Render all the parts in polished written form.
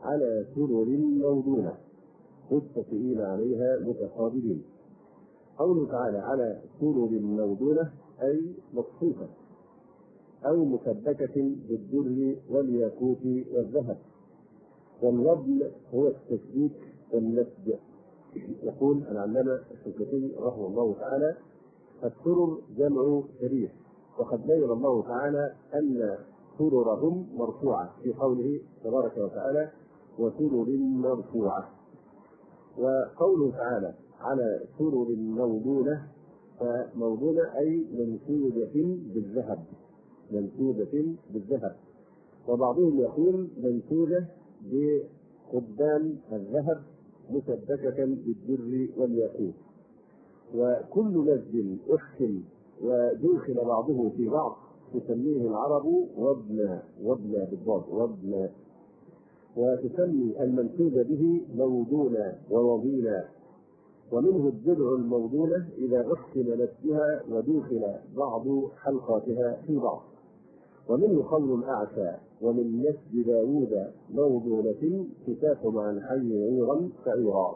على سرر موضونة متكئين عليها متقابلين. قوله تعالى على سرر موضونة أي مصفوفة أو مسبكة بالدر والياقوت والذهب. والوضن هو التشبيك والنسج. يقول العلامة الشنقيطي رحمه الله تعالى: السرر جمع شريف، وقد بين الله تعالى أن سررهم مرفوعة في قوله تبارك وتعالى: وسرر مرفوعة. وقوله تعالى على سرر موضونة، فموضونة أي منسوجة بالذهب، منسوجة بالذهب. وبعضهم يقول منسوجة بقضبان الذهب مسبكة بالدر والياقوت. وكل نسج أحكم ودخل بعضه في بعض تسميه العرب وضنا، وضنا بالضاد وضنا، وتسمي المنسوج به موضونا ووضينا. ومنه الدرع الموضونة إذا أحكم نفسها ودخل بعض حلقاتها في بعض. ومنه قول الأعشى: ومن نسج داوود موضونة تساق مع الحي عيرا فعيرا.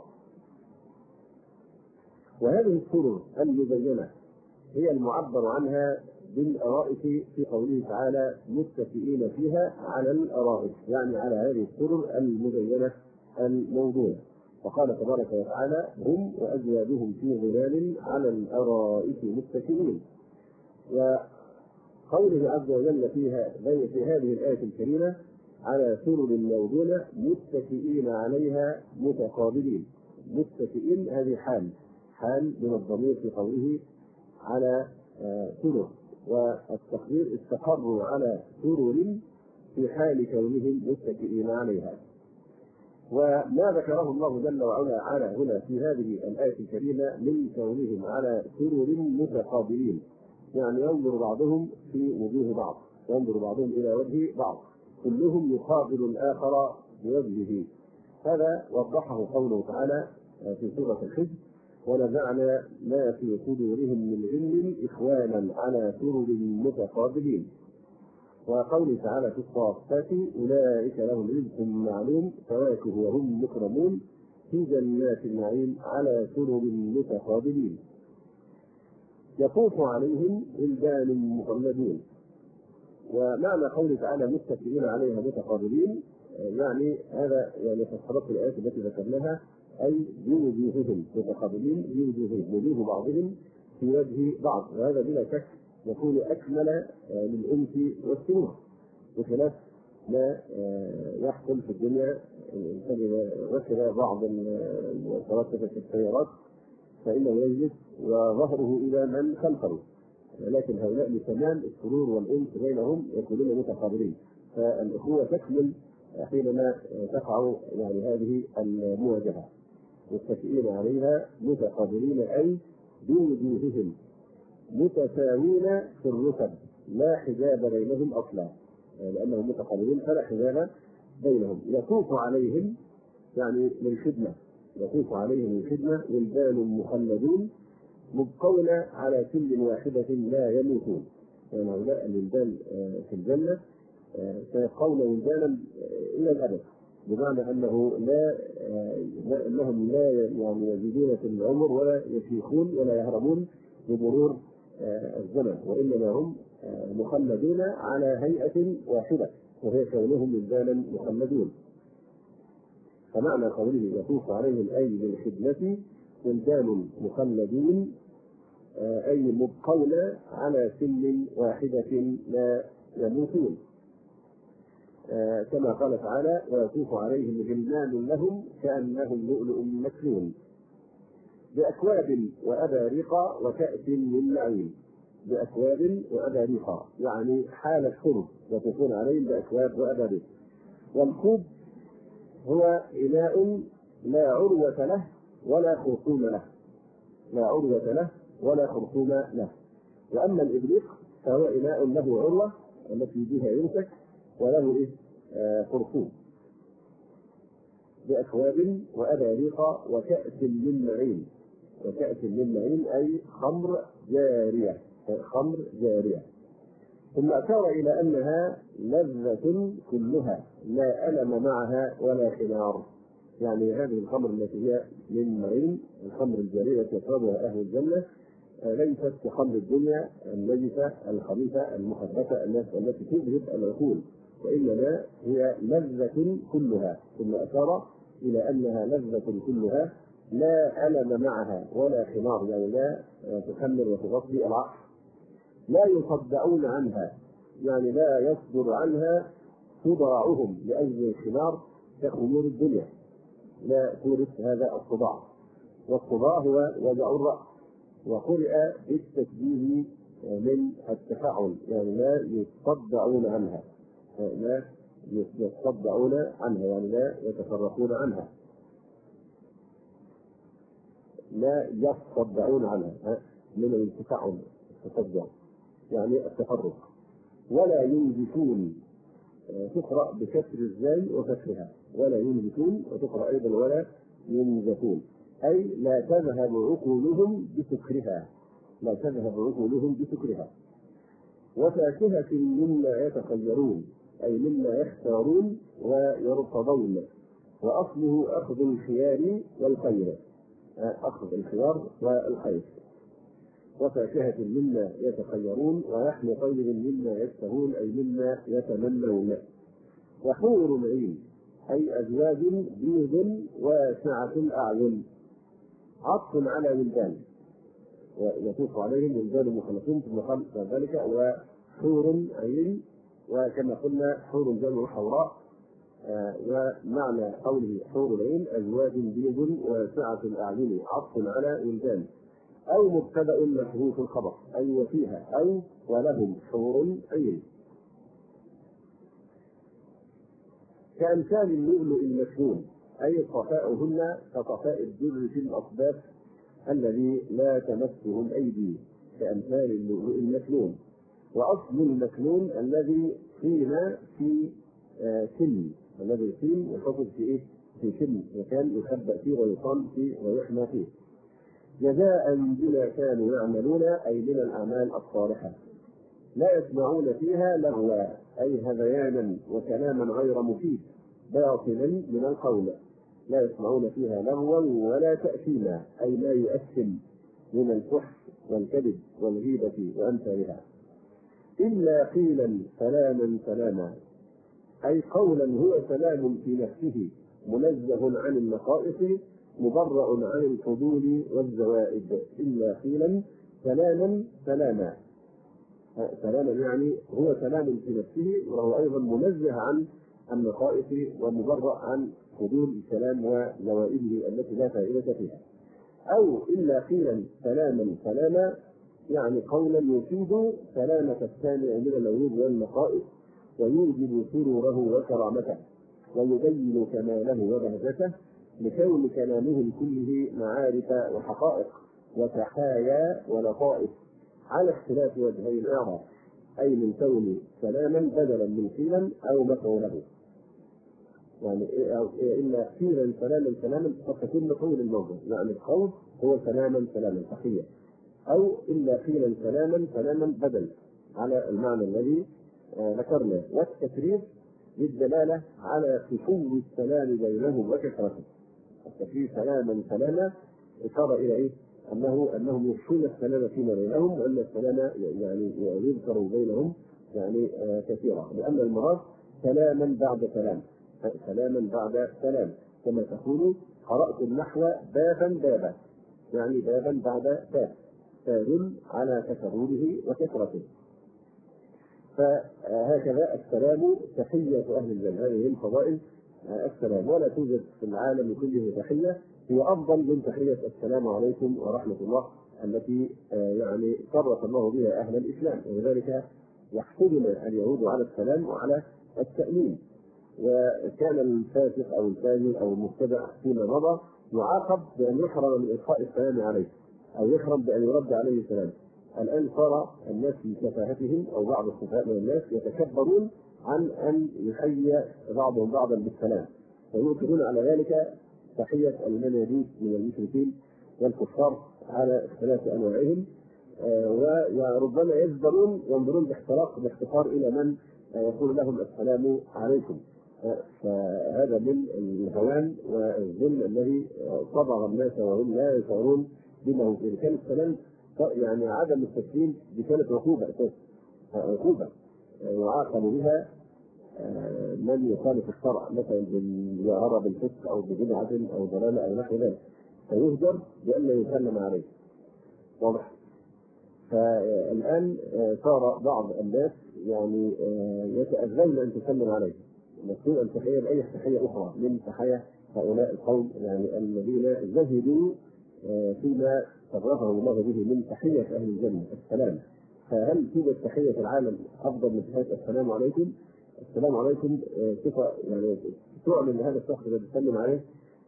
وهذه السرر المبينة هي المعبر عنها بالأرائك في قوله تعالى: متكئين فيها على الأرائك، يعني على هذه السرر المبينة الموضونة. وقال تبارك وتعالى: هم وأزواجهم في ظلال على الأرائك متكئين. وقوله عز وجل في هذه الآية الكريمة: على سرر موضونة متكئين عليها متقابلين. متكئين هذه حال من الضمير في قوله على سرر، والتقدير استقروا على سرر في حال كونهم متكئين عليها. وما ذكره الله جل وعلا على هنا في هذه الآية الكريمة من كونهم على سرر متقابلين، يعني ينظر بعضهم في وجوه بعض، ينظر بعضهم إلى وجه بعض، كلهم يقابل الآخر بوجهه. هذا وضحه قوله تعالى في سورة الحج: ونزعنا ما في صدورهم من غل إخوانا على سرر متقابلين. وقوله تعالى في الصافات: أولئك لهم رزق معلوم فواكه وهم مكرمون في جنات النعيم على سرر متقابلين. يطوف عليهم ولدان مخلدون. ومعنى قوله تعالى متكئين عليها متقابلين، يعني هذا يعني فسرت الآيات التي ذكرناها، أي بوجوههم متقابلين، بوجوههم، وجوه بعضهم في وجه بعض. وهذا بلا شك يكون أكمل للأنس والسرور، بخلاف ما يحصل في الدنيا. الإنسان إذا ركب بعض المتوسطة في السيارات فإنه يجلس وظهره إلى من خلفه، لكن هؤلاء لتمام السرور والأنس بينهم يكونون متقابلين. فالأخوة تكمل حينما تقع يعني هذه المواجهة. متكئين عليها متقابلين أي بوجوههم متساوين في الرتب، لا حجاب بينهم أصلا، لأنهم متقابلين فلا حجاب بينهم. يطوف عليهم يعني للخدمة، يطوف عليهم الخدمة ولدان مخلدون مبقون على سن واحدة لا يموتون. يعني هؤلاء الولدان في الجنة سيبقون ولدانا إلى الأبد، بمعنى أنهم لا يعني يزيدون في العمر ولا يشيخون ولا يهرمون بمرور الزمن، وإنما هم مخلدون على هيئة واحدة وهي كونهم ولدانا مخلدون. فمعنى قوله يطوف عليهم أي للخدمة ولدان مخلدون أي مبقون على سن واحدة لا يموتون، كما قال تعالى: ويطوف عليهم غلمان لهم كأنهم لؤلؤ مكنون بأكواب وأباريق وكأس من معين. بأكواب وأباريق يعني حال الشرب، يطوفون عليهم بأكواب وأباريق. والكوب هو إناء لا عروة له ولا خرطوم له، لا عروة له ولا خرطوم له. وأما الإبريق فهو إناء له عروة التي بها يمسك وله خرطوم. بأكواب وأباريق وكأس من معين. وكأس من معين أي خمر جارية، خمر جارية. ثم أشار إلى أنها لذة كلها لا ألم معها ولا خمار. يعني هذه الخمر التي هي من معين، الخمر الجارية يشربها أهل الجنة، ليست كخمر الدنيا النجسة الخبيثة المخبثة التي تذهب العقول، وإنما هي لذة كلها. ثم أشار إلى أنها لذة كلها لا ألم معها ولا خمار، يعني لا تخمر وتغطي العقل. لا يصدعون عنها، يعني لا يصدر عنها صداعهم لأجل الخمار كخمور الدنيا، لا تورث هذا الصداع. والصداع هو وجع الرأس، وقرئ بالتشبيه من التفاعل، يعني لا يصدعون عنها، لا يصدعون عنها يعني لا يتفرقون عنها، لا يصدعون عنها من التفاعل التصدع يعني التفرق. ولا ينزفون، تقرأ بكسر الزاي وفتحها، ولا ينزفون، وتقرأ أيضا ولا ينزفون، أي لا تذهب عقولهم بسكرها، لا تذهب عقولهم بسكرها. وفاكهة مما يتخيرون، أي مما يختارون ويرتضون، وأصله أخذ الخيار والخير، أخذ الخيار والخير. وفاكهة مما يتخيرون، ولحم طير مما يشتهون، أي مما يتمنون. وحور العين، أي أزواج بيض واسعة الأعين، عطف على ولدان، ويطوف عليهم ولدان مخلصون ثم خلق ذلك. وحور عين، وكما قلنا حور جمع حوراء، ومعنى قوله حور العين أزواج بيض واسعة الأعين، عطف على ولدان، أو مبتدأ محذوف الخبر، أي وفيها، أو ولهم حور عين. كأمثال اللؤلؤ المكنون، أي صفاؤهن كصفاء الدر في الأصداف الذي لا تمسه الأيدي، كأمثال اللؤلؤ المكنون. وأصل المكنون الذي قيل في سن، الذي قيل يحفظ في إيه؟ في سن، مكان يخبأ فيه ويقام فيه ويحمى فيه. جزاء بما كانوا يعملون، أي من الأعمال الصالحة. لا يسمعون فيها لغوا، أي هذيانا وكلاما غير مفيد باطلا من القول. لا يسمعون فيها لغوا ولا تأثيما، أي ما يؤثم من الفحش والكذب والغيبة وأمثالها. إلا قيلا سلاما سلاما، أي قولا هو سلام في نفسه منزه عن النقائص مبرأ عن الفضول والزوائد. إلا قيلا سلاما سلاما، سلاما يعني هو سلام في نفسه، وهو أيضا منزه عن النقائص ومبرأ عن فضول الكلام وزوائده التي لا فائدة فيها. أو إلا قيلا سلاما سلاما، يعني قولا يفيد سلامة السامع من العيوب والنقائص، ويوجب سروره وكرامته، ويبين كماله وبهجته، لكون كلامهم كله معارف وحقائق وتحايا ولطائف، على اختلاف وجهي الإعراب، أي من كون سلاما بدلا من قيلا أو مفعوله. يعني إلا قيلا سلاما سلاما قد تكون مفعول الموضوع، يعني القول هو سلاما سلاما تحية، أو إلا قيلا سلاما سلاما بدل على المعنى الذي ذكرنا. والتكرير للدلالة على خفو السلام بينهم وكثرته. التكرير سلاما سلاما إشارة إلى إيه؟ أنهم يخشون السلام فيما بينهم، وأن السلام يعني يذكر بينهم يعني كثيرا، لأن المراد سلاما بعد سلام، سلاما بعد سلام، كما تقول قرأت النحو بابا بابا، يعني بابا بعد باب، تدل على تكرره وكثرته. فهكذا السلام تحية أهل الجنة، هذه من فضائل السلام، ولا توجد في العالم كله تحية هي أفضل من تحية السلام عليكم ورحمة الله التي يعني شرف الله بها أهل الإسلام. ولذلك يحسدنا اليهود على السلام وعلى التأمين. وكان الفاسق أو الفاجر أو المبتدع فيما مضى يعاقب بأن يحرم من إلقاء السلام عليه، أو يحرم بأن يرد عليه السلام. الآن صار الناس في سفاهتهم أو بعض السفهاء من الناس يتكبرون عن أن يحيي بعضهم بعضا بالسلام، ويؤكدون على ذلك تحية المناديد من المشركين والكفار على اختلاف أنواعهم، وربما ينظرون باحتقار الى من يقول لهم السلام عليكم. فهذا من الهوان والذل الذي صبغ الناس وهم لا يشعرون بما فيه. كان السلام يعني عدم التسليم دي كانت عقوبه اساسا، عقوبه يعاقب بها من يخالف الشرع، مثلا بالجهاره بالفسق او ببدعه او ضلاله او نحو ذلك، فيهجر بأن لا يسلم عليه. واضح؟ فالآن صار بعض الناس يعني يتأذون أن تسلم عليه، المفروض أن تخيل أي تحية أخرى من تحية هؤلاء القوم يعني الذين زهدوا فيما صرفهم الله به من تحية أهل الجنة السلام. فهل توجد تحية في العالم أفضل من تحية السلام عليكم؟ السلام عليكم صفة يعني تعلن هذا الشخص الذي تسلم عليه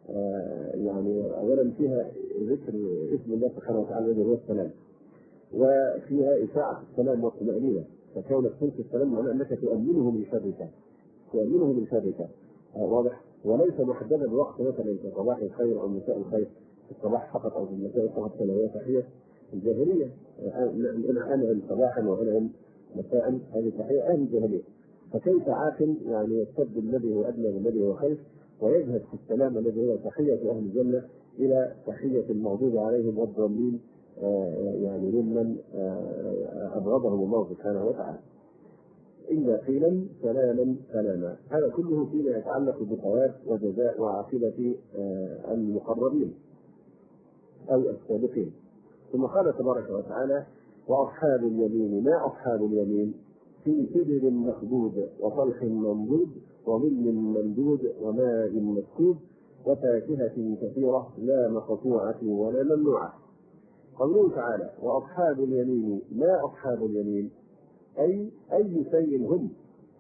يعني أولا فيها ذكر اسم الله سبحانه وتعالى الذي هو السلام، وفيها إشاعة السلام والطمأنينة، فكونك تلقي السلام معناه أنك تؤمنه من شرك، تؤمنه من شرك. واضح؟ وليس محددا بوقت مثلا كصباح الخير أو مساء الخير، في الصباح فقط أو في المساء فقط، كما هي تحية الجاهلية، أنعم صباحا وأنعم مساء، هذه تحية أهل الجاهلية. فكيف عاقل يعني يستبدل الذي هو أدنى بالذي هو خير ويذهب في السلام الذي هو تحية أهل الجنة إلى تحية المغضوب عليهم والضالين يعني ممن أبغضهم الله سبحانه وتعالى. إلا قيلا سلاما سلاما. هذا كله فيما يتعلق بثواب وجزاء وعاقبة المقربين أو السابقين. ثم قال تبارك وتعالى: وأصحاب اليمين ما أصحاب اليمين في سدر مخضود وطلح منضود وظل ممدود وماء مسكوب وفاكهة كثيرة لا مقطوعة ولا ممنوعة. قوله تعالى: وأصحاب اليمين ما أصحاب اليمين، أي شيء هم،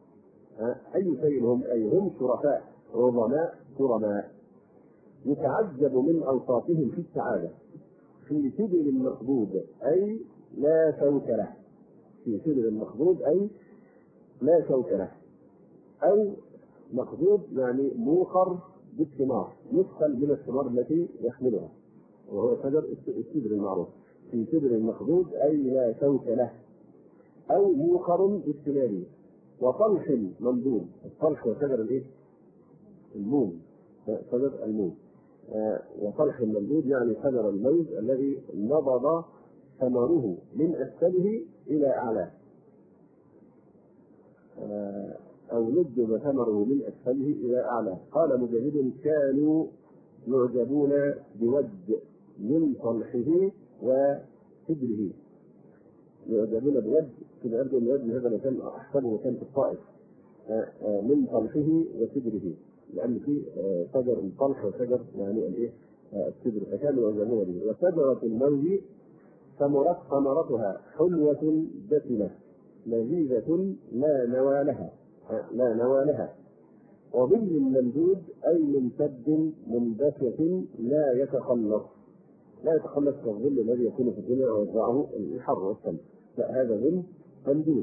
أي شيء هم، أي هم شرفاء عظماء كرماء، يتعجب من أوصافهم في السعادة. في سدر مخضود أي لا شوك له، في سدر مخضود أي لا شوك له، أو مخضود يعني موقر بالثمار، يسقل من الثمار التي يحملها، وهو شجر السدر المعروف. في سدر مخضود أي لا شوك له أو موقر بالثمار. وطلح ممدود، الطلح هو شجر الإيه؟ الموم، شجر الموم. وطلح ممدود يعني شجر الموز الذي نضب ثمره من أسفله إلى أعلاه، أو ندب ثمره من أسفله إلى أعلاه. قال مجاهد: كانوا يعجبون بود من طلحه وسدره. يعجبون بود في الأرض، الود هذا مكان أحسبه كان في الطائف، من طلحه وسدره، لأن في شجر الطلح وشجر يعني الإيه السدر، فكانوا يعجبون به. وشجرة الموز ثمرتها حلوة دسمة لذيذة لا نوى لها. وظل ممدود أي ممتد منبسط لا يتخلص كالظل الذي يكون في الدنيا ويوزعه الحر والشمس، لا، هذا ظل ممدود.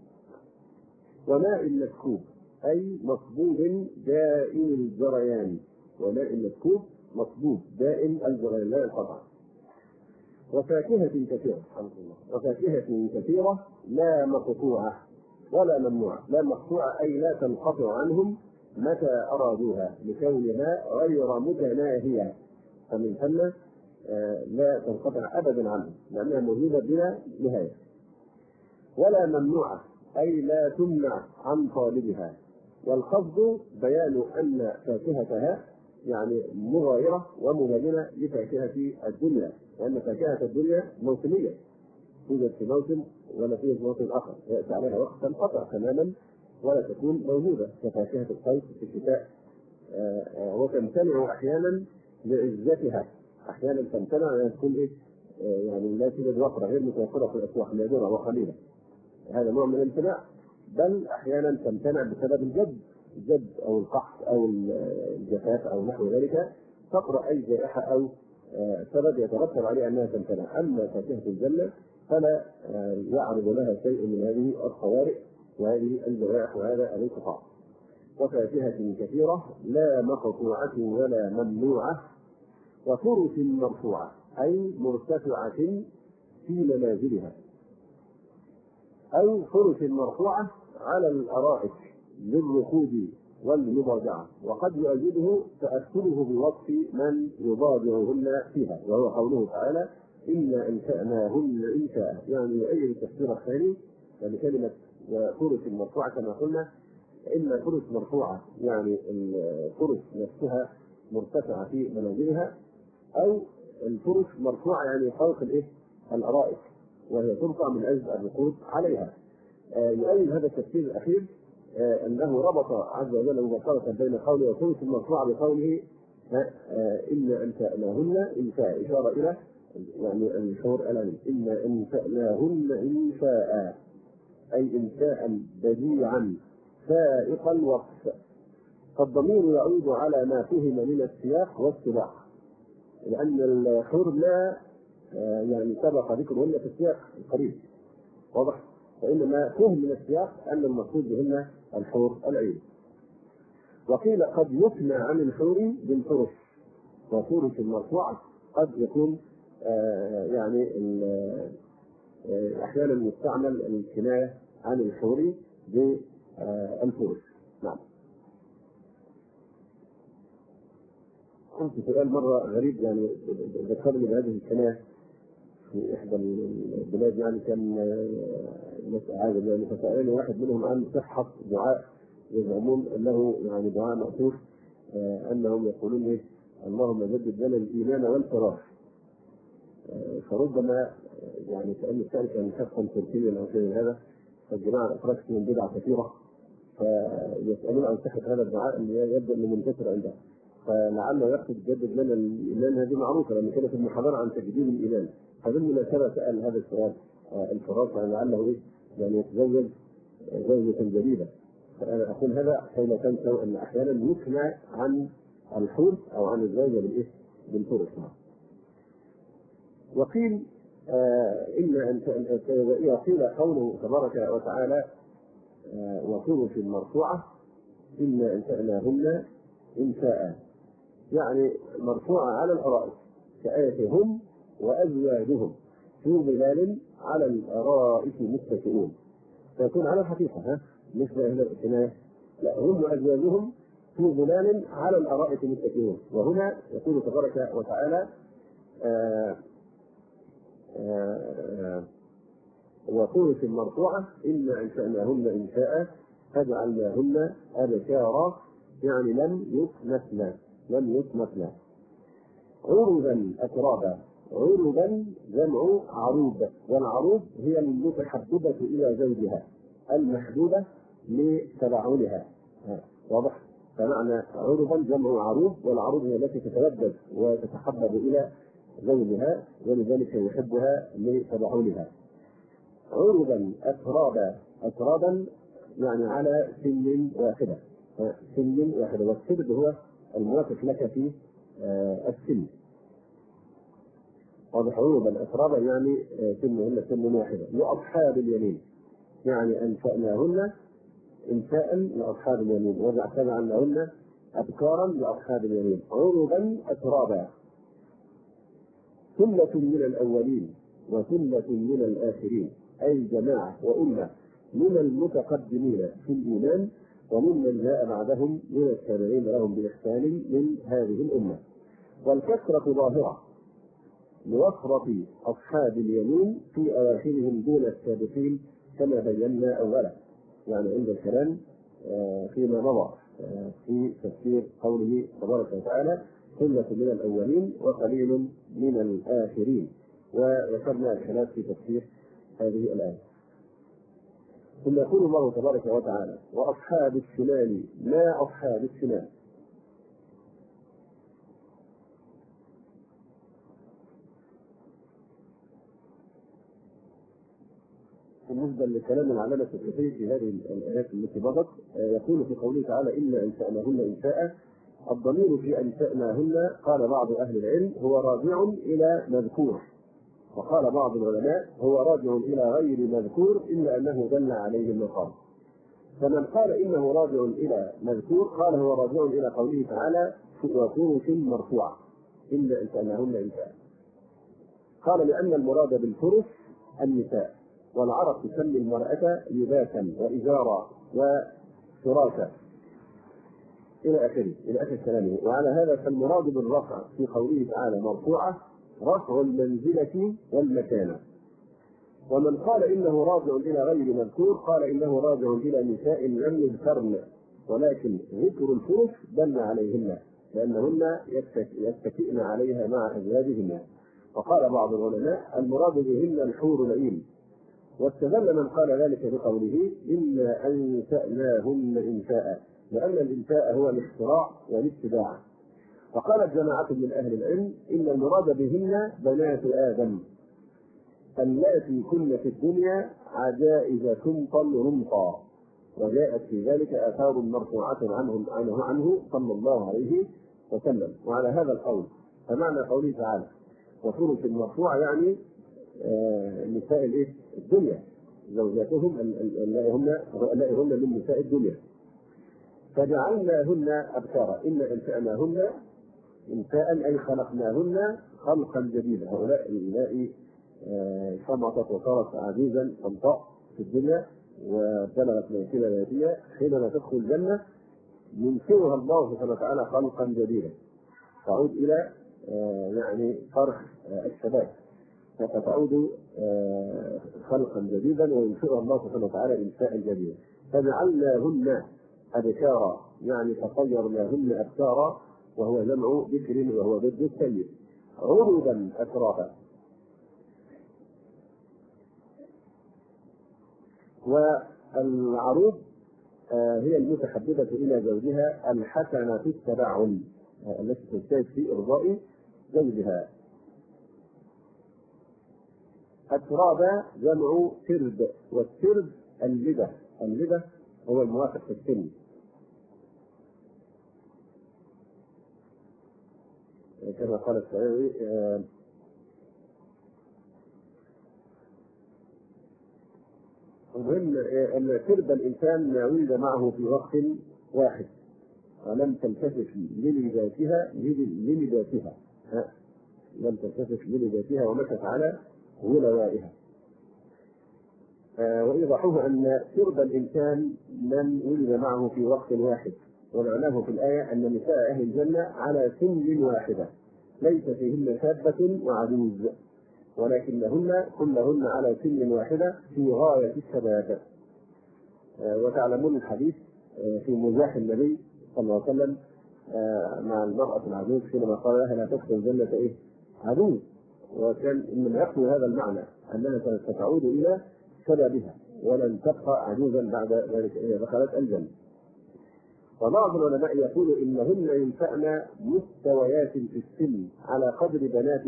وماء مسكوب أي مصبوب دائم الجريان، وماء مسكوب مصبوب دائم الجريان لا ينقطع. وفاكهة كثيرة، وفاكهة كثيرة لا مقطوعة ولا ممنوعة. لا مقطوعة أي لا تنقطع عنهم متى أرادوها لكونها غير متناهية، فمن ثم لا تنقطع أبدا عنهم لأنها موجودة بلا نهاية. ولا ممنوعة أي لا تمنع عن طالبها. والقصد بيان أن فاكهتها يعني مغايرة ومبينة لفاكهة الدنيا، لأن فاكهة الدنيا موسمية، توجد في موسم ولا توجد موسم آخر، يأتي عليها وقت تنقطع تماما ولا تكون موجودة، كفاكهة الصيف في الشتاء. وتمتنع أحيانا لعزتها، أحيانا تمتنع أن تكون يعني لا توجد وفرة غير متوفرة في الأسواق، نادرة وقليلة، هذا نوع من الامتناع. بل أحيانا تمتنع بسبب الجد أو القحط أو الجفاف أو نحو ذلك، تقرأ أي جائحة أو سبب يترتب عليه أنها تمتنع. أما فاكهة الجنة فلا يعرض لها شيء من هذه الطوارئ وهذه الجوائح وهذا الانقطاع. وفاكهة كثيرة لا مقطوعة ولا ممنوعة. وفرش مرفوعة أي مرتفعة في منازلها، أو فرش مرفوعة على الأرائك للركوب والمضاجعة. وقد يؤيده تأثره بوصف من يضاجعهن فيها، وهو قوله تعالى إنا أنشأناهن إنشاء، يعني يؤيد التفسير الثاني لكلمة فرش مرفوعة كما قلنا. إما فرش مرفوعة يعني الفرش نفسها مرتفعة في منازلها، أو الفرش مرفوعة يعني فوق الأرائك وهي ترفع من أجل الركود عليها. يؤيد هذا التفسير الأخير أنه ربط عز وجل مباشرة بين قوله وفرش مرفوعة بقوله إنا أنشأناهن إنشاء، إشارة إلى يعني الشعور الألم. إنا أنشأناهن إنشاء أي إنشاء بديعا سائق الوصف. فالضمير يعود على ما فهم من السياق والسباق، لأن الحور لا يعني سبق ذكرهن في السياق القريب، واضح؟ فإنما فهم من السياق أن المقصود بهن الحور العين. وقيل قد يثنى عن الحور بالفرش، وفرش المرفوعة قد يكون يعني أحيانا يستعمل الكناية عن الحور بالفرش. نعم. كنت سؤال مرة غريب يعني ذكرني بهذه الكناية في إحدى البلاد، يعني كان عادل يعني، فسألني واحد منهم عن صحة دعاء يزعمون أنه يعني دعاء مأثور، أنهم يقولون اللهم جدد لنا الإيمان والفراش. فربما يعني كأن الثاني كان شخصا تركيا أو شيء من هذا، فالجماعة الأفراش من بدعة كثيرة، فيسألون عن صحة هذا الدعاء اللي يبدأ من منتشر عنده، فلعله يقصد جدد لنا الإيمان. هذه معروفة لأن كانت المحاضرة عن تجديد الإيمان، فبالمناسبة سأل هذا السؤال الفراش لعله يعني يتزوج زوجة جديدة. فأنا أقول هذا كي لا تنسوا أن أحيانا يثنى عن الحور أو عن الزوجة بالفرش. وقيل إن قيل قوله تبارك وتعالى وفرش مرفوعة إنا أنشأناهن إنشاء، يعني مرفوعة على الأرائك كآية هم وأزواجهم في ظلال على الأرائك متكئون، فيكون على الحقيقة مش هنا الكناية، لا، هم وأزواجهم في ظلال على الأرائك متكئون. وهنا يقول تبارك وتعالى وفرش مرفوعة إنا أنشأناهن إنشاء فجعلناهن أبكارا، يعني لم يثنتنا عربا أترابا. عربا جمع عروب، والعروب هي المتحببة إلى زوجها المحبوبة لتبعلها، واضح؟ فمعنى عربا جمع عروب، والعروب هي التي تتلذذ وتتحبب إلى زوجها ولذلك يحبها لتبعلها. عربا أترابا، أترابا يعني على سن واحدة، والسرد هو الموافق لك في السن. واضح؟ عربا أترابا يعني سن واحدة. لأصحاب اليمين يعني أنشأناهن إنشاء لأصحاب اليمين، وجعلناهن أبكارا لأصحاب اليمين. عربا أترابا، ثلة من الأولين وثلة من الآخرين، أي جماعة وأمة من المتقدمين في الإيمان وممن جاء بعدهم من التابعين لهم بإحسان من هذه الأمة. والكثرة ظاهرة لوفرة أصحاب اليمين في أواخرهم دون السابقين كما بينا أولا، يعني عند الكلام فيما مضى في تفسير قوله تبارك وتعالى ثلة من الأولين وقليل من الآخرين، وذكرنا الخلاف في تفسير هذه الآية. ثم يقول الله تبارك وتعالى وأصحاب الشمال ما أصحاب الشمال. بالنسبة لكلام العلامة السكوتي في هذه الآيات التي مضت، يقول في قوله تعالى إنا أنشأناهن إنشاء، الضمير في أنشأناهن قال بعض أهل العلم هو راجع إلى مذكور، وقال بعض العلماء هو راجع إلى غير مذكور إلا أنه دل عليه المقام. فمن قال إنه راجع إلى مذكور قال هو راجع إلى قوله تعالى وفرش مرفوعة إنا أنشأناهن إنشاء. قال لأن المراد بالفرش النساء، والعرب تسمي المرأة لباسا وإزارا وفراشا إلى آخر كلامه. وعلى هذا فالمراد بالرفع في قوله تعالى مرفوعة رفع المنزلة والمكانة. ومن قال إنه راجع إلى غير مذكور قال إنه راجع إلى نساء لم يذكرن، ولكن ذكر الفرش دل عليهن لأنهن يتكئن عليها مع أزواجهن. وقال بعض العلماء المراد بهن الحور العين، واستدل من قال ذلك بقوله إنا أنشأناهن إنشاء، لأن الإنشاء هو الاختراع والاتباع. وقالت جماعة من أهل العلم إن المراد بهن بنات آدم اللاتي كن في الدنيا عجائز تنطل رمطا، وجاءت في ذلك آثار مرفوعة عنه صلى الله عليه وسلم. وعلى هذا القول فمعنى قوله تعالى وفرش مرفوعة يعني نساء الدنيا زوجاتهم اللائي هن من نساء الدنيا. فجعلناهن أبكارا إن أنشأناهن إنشاء أي خلقناهن خلقا جديدا. هؤلاء اللائي صمتت وصارت عزيزا صمتاء في الدنيا وبلغت منزلة ذاتية، حينما تدخل الجنة ينشئها الله سبحانه وتعالى خلقا جديدا، تعود إلى يعني فرح الشباب، فتعود خلقا جديدا وينشئها الله سبحانه وتعالى إنشاء جديدا. فجعلناهن أبكارا يعني فصيرناهن أبكارا، وهو جمع بكر وهو ضد السيد، عربا أترابا. والعروض هي المتحببة إلى زوجها الحسنة في التبعل التي تجتهد في إرضاء زوجها. التراب جمع ترب، والترب اللبة هو الموافق في السن، كما قال الشاعري المهم أن ترب الإنسان ما ولد معه في وقت واحد ولم تلتفت للذاتها ومشت على غلوائها. وإيضاحه أن ترب الإنسان من ولد معه في وقت واحد، ومعناه في الآية أن نساء أهل الجنة على سن واحدة ليس فيهن شابة وعجوز، ولكنهن كلهن على سن واحدة في غاية الشباب. وتعلمون الحديث في مزاح النبي صلى الله عليه وسلم مع المرأة العجوز حينما قال لها لا تدخل الجنة عجوز، وكان من يقصد هذا المعنى أنها ستعود إلى شبابها ولن تبقى عجوزا بعد ذلك إذا دخلت الجنة. وبعض العلماء يقول إنهن ينشأن مستويات في السن على قدر بنات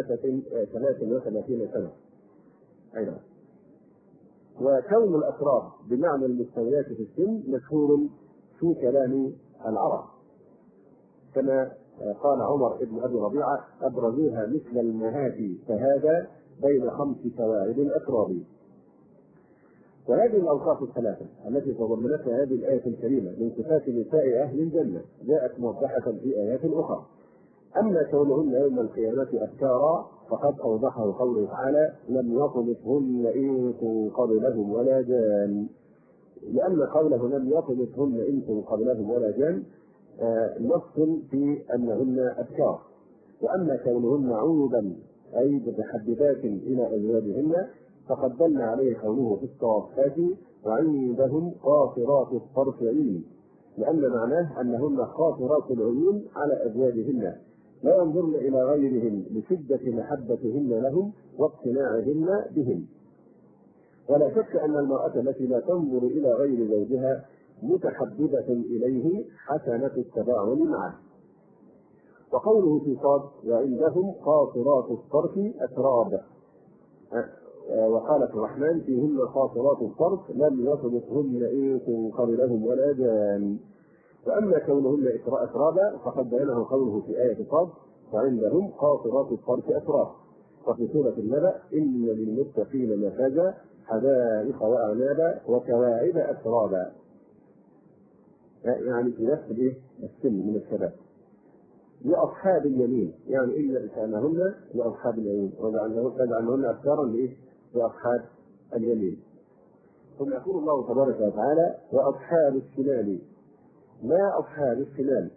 33 سنة. أيضا وكون الأسرار بمعنى المستويات في السن مشهور في كلام العرب، كما قال عمر بن أبي ربيعة أبرزوها مثل المهاتي فهذا بين 5 كواعب أتراب. وهذه الأوصاف الثلاثة التي تضمنتها هذه الآية الكريمة من صفات نساء أهل الجنة جاءت موضحة في آيات أخرى. أما كونهن يوم القيامة أبكارا فقد أوضحه قوله تعالى لم يطمثهن إنس قبلهم ولا جان، لأن قوله لم يطمثهن إنس قبلهم ولا جان نص في أنهن أبكار. وأما كونهن عوبا أي متحببات إلى أزواجهن فقد دل عليه قوله في الصافات وعندهم قاصرات الطرف عين، لأن معناه أنهن قاصرات العيون على أزواجهن لا ينظرن إلى غيرهن لشدة محبتهن لهم واقتناعهن بهم. ولا شك أن المرأة التي لا تنظر إلى غير زوجها متحببة إليه حسنة التفاعل معه. وقوله في صاد وعندهم قاصرات الطرف أتراب، وقالت الرحمن فيهن قاصرات الطرف لم يطمثهن إنس قبلهم ولا جان. وأما كونهن أترابا فقد بينه قوله في آية صاد وعندهم قاصرات الطرف أتراب. وفي سورة النبأ إن للمتقين مفازا حدائق وأعنابا وكواعب أترابا، يعني في نفس السن من الشباب. لأصحاب اليمين، يعني إن كانهن لأصحاب اليمين وجعلنهن أبكارا لأصحاب اليمين. ثم يقول الله تبارك وتعالى: وأصحاب الشمال ما أصحاب الشمال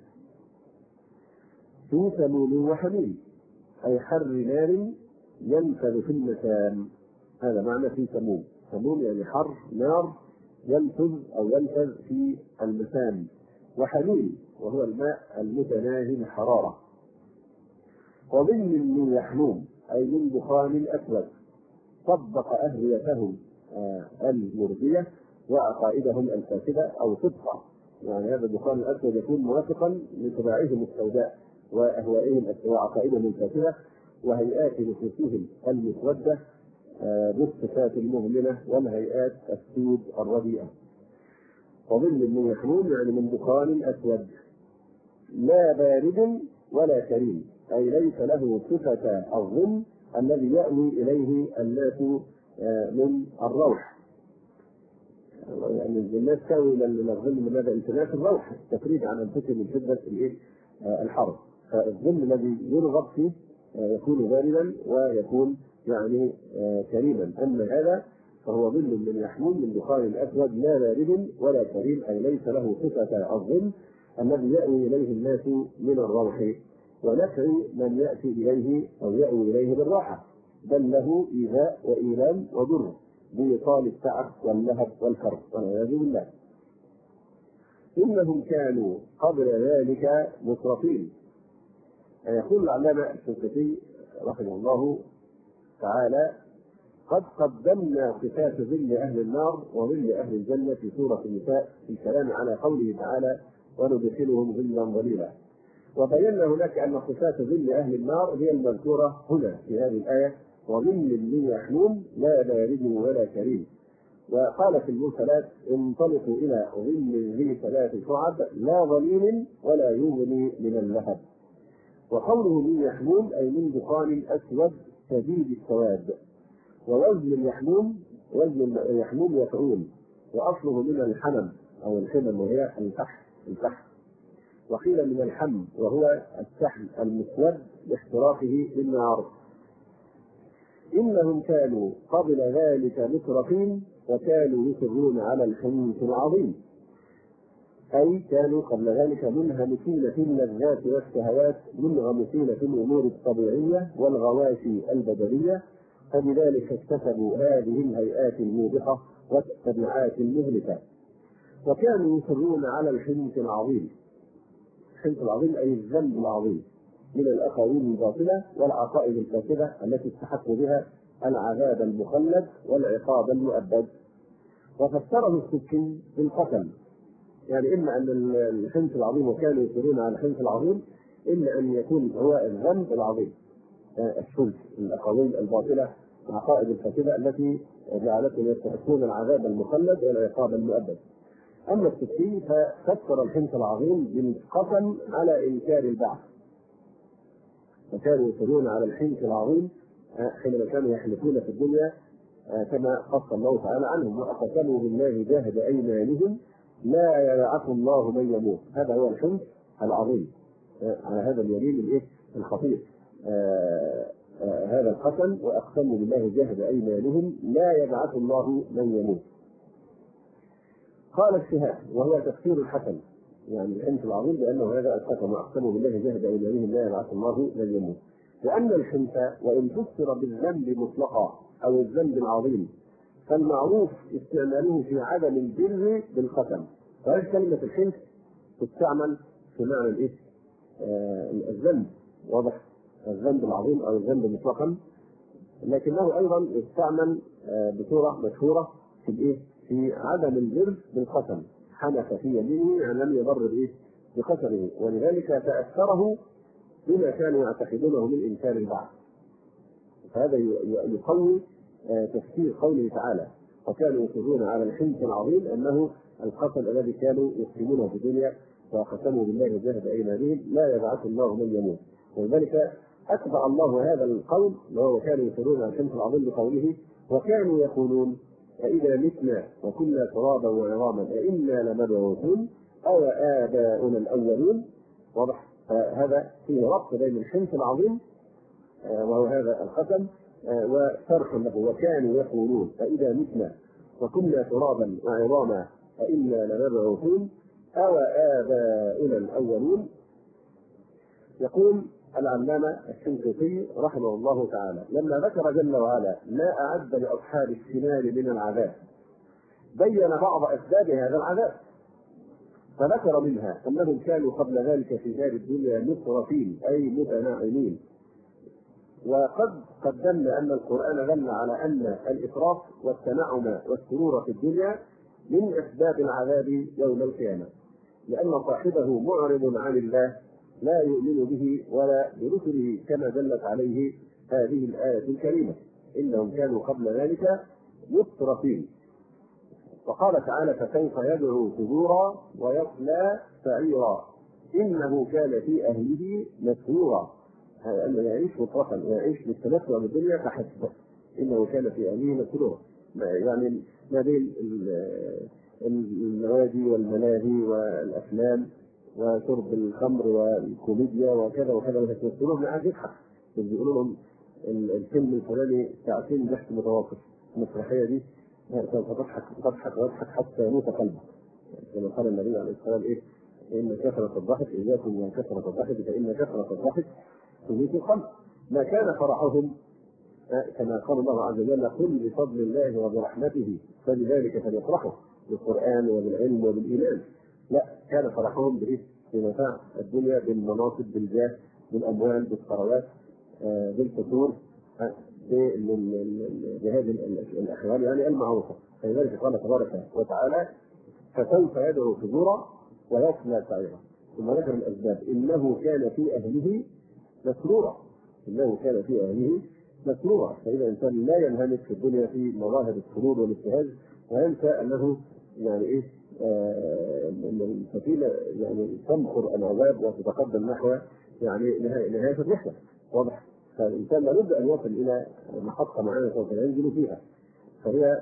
في سموم وحميم، أي حر نار ينفذ في المكان. هذا معنى في سموم. سموم يعني حر نار ينفذ في المكان. وحميم وهو الماء المتناهي الحرارة. وظل من يحموم أي من دخان أسود طبق أهليتهم المرضية وعقائدهم الفاسدة أو صدقا. يعني هذا الدخان الأسود يكون موافقا لطباعهم السوداء وأهوائهم وعقائدهم الفاسدة وهيئات نفوسهم المسودة بالصفات المهملة والهيئات السود الرديئة. وظل من يحموم يعني من دخان أسود لا بارد ولا كريم، أي ليس له صفة الظل الذي يأوي إليه الناس من الروح. يعني الناس تأوي إلى الظل من هذا التماس الروح، التفريج عن أنفسهم من شدة الحر. فالظل الذي يرغب فيه يكون باردا ويكون يعني كريما. أما هذا فهو ظل من يحموم من دخان أسود لا بارد ولا كريم، أي ليس له صفة الظل الذي يأوي إليه الناس من الروح ونفع من يأتي إليه أو يأوي إليه بالراحة، بل له إيذاء وإيلام وضر بإيصال التعب واللهب والكرب والعياذ بالله. إنهم كانوا قبل ذلك مترفين. يقول العلامة الشنقيطي رحمه الله تعالى: قد قدمنا صفات ظل أهل النار وظل أهل الجنة في سورة النساء في الكلام على قوله تعالى: وندخلهم ظلا ظليلا. وبينا هناك أن صفات ظل أهل النار هي المذكورة هنا في هذه الآية: وظل من يحموم لا بارد ولا كريم. وقال في المرسلات: انطلقوا إلى ظل ذي 3 شعب لا ظليل ولا يغني من اللهب. وقوله من يحموم أي من دخان أسود شديد السواد. ووزن اليحموم وزن اليحموم يفعول، وأصله من الحمم أو الحمم وهي الفحم. وقيل من الحم وهو السحم المسود لاحتراقه بالنار. إنهم كانوا قبل ذلك مترفين وكانوا يصرون على الحنث العظيم، أي كانوا قبل ذلك منهمكين في اللذات والشهوات منغمسين في الأمور الطبيعية والغواشي البدنية، فبذلك اكتسبوا هذه الهيئات الموبقة والتبعات المهلكة. وكانوا يصرون على الحنث العظيم. الحنث العظيم أي الذنب العظيم من الأقاويل الباطلة والعقائد الفاسدة التي استحقوا بها العذاب المخلد والعقاب المؤبد. وفسره السكي بالقتل، يعني إما أن الحنث العظيم وكانوا يصرون على الحنث العظيم إلا أن يكون هو الذنب العظيم، الشرك، الأقاويل الباطلة، العقائد الفاسدة التي جعلتهم يستحقون العذاب المخلد والعقاب المؤبد. أما السكي ففسر الحنث العظيم بالقسم على إنكار البعث. وكانوا يصرون على الحنث العظيم حينما كانوا يحلفون في الدنيا كما قص الله تعالى عنهم: وأقسموا بالله جاهد أيمانهم لا يبعث الله من يموت. هذا هو الحنث العظيم على هذا اليمين الخطير. هذا القسم: وأقسموا بالله جاهد أيمانهم لا يبعث الله من يموت. قال الشهاب وهو تفسير الحسن، يعني الحنث العظيم بأنه هذا القسم: وأقسموا بالله جاهد أيمانهم لا يبعث الله من يموت. لأن الحنث وإن فسر بالذنب مطلقا أو الذنب العظيم فالمعروف استعماله في عدم البر بالقسم. فهذه كلمة الحنث تستعمل في معنى الذنب، واضح، الذنب العظيم أو الذنب مطلقا، لكنه أيضا يستعمل بصورة مشهورة في عدم البر بالقسم. حنث في يمينه يعني لم يبر بقسمه، ولذلك تأثره بما كانوا يعتقدونه من إنكار البعث. فهذا يقوي تفسير قوله تعالى: وكانوا يصرون على الحنث العظيم، أنه القسم الذي كانوا يقسمونه في الدنيا وقسموا بالله جاهد أيمانهم لا يبعث الله من يموت. ولذلك أتبع الله هذا القول وهو كانوا يصرون على الحنث العظيم بقوله: وكانوا يقولون أإذا متنا وكنا ترابا وعظاما أإنا لمبعوثون أو آباؤنا الأولون. واضح فهذا فيه ربط بين الحنث العظيم وهو هذا القسم وشرح له. وكانوا يقولون فإذا متنا وكنا ترابا وعظاما أئنا لمبعوثون أو آباؤنا الأولون. يقول العلامة الشنقيطي رحمه الله تعالى لما ذكر جل وعلا ما أعد لأصحاب الشمال من العذاب بين بعض أسباب هذا العذاب، فذكر منها أنهم كانوا قبل ذلك في دار الدنيا مسرفين أي متناعمين. وقد قدمنا أن القرآن دل على أن الإسراف والتنعم والسرور في الدنيا من أسباب العذاب يوم القيامة، لأن صاحبه معرض عن الله لا يؤمن به ولا برسله كما دلت عليه هذه الآية الكريمة إنهم كانوا قبل ذلك مسرفين. وقال تعالى فسوف يدعو ثبورا ويصلى سعيرا إنه كان في أهله مسرورا، أنه يعيش مطرفا ويعيش بالتمتع بالدنيا فحسب، إنه كان في أهله مسرورا، يعني ما بين النوادي والملاهي والأفلام وشرب الخمر والكوميديا وكذا وكذا ويسرون عاد يضحك، بيقولوا لهم الفيلم الفلاني ساعتين ضحك متواصل، المسرحية دي سوف تضحك ويضحك حتى يموت قلبه، كما قال النبي عليه الصلاة والسلام إيه؟ إن كثرة الضحك إياكم من كثرة الضحك فإن كثرة الضحك تميت القلب. ما كان فرحهم كما قال الله عز وجل قل بفضل الله وبرحمته فلذلك فليفرحوا بالقرآن وبالعلم وبالإيمان، لا كان فرحهم بإيه؟ بمتاع الدنيا بالمناصب بالجاه بالأموال بالثروات بالفتور بهذه الأحوال يعني المعروفة. فلذلك قال تبارك وتعالى فسوف يدعو ثبورا ويصلى سعيرا، ثم ذكر الأسباب إنه كان في أهله مسرورا، إنه كان في أهله مسرورا. فإذا الإنسان لا ينهمك في الدنيا في مظاهر السرور والابتهاج وينسى أنه يعني إيه السفينة يعني تنخر العذاب وتتقدم نحو يعني نهاية الرحلة، واضح؟ فالإنسان لابد أن يصل إلى محطة معينة سوف ينزل فيها، فهي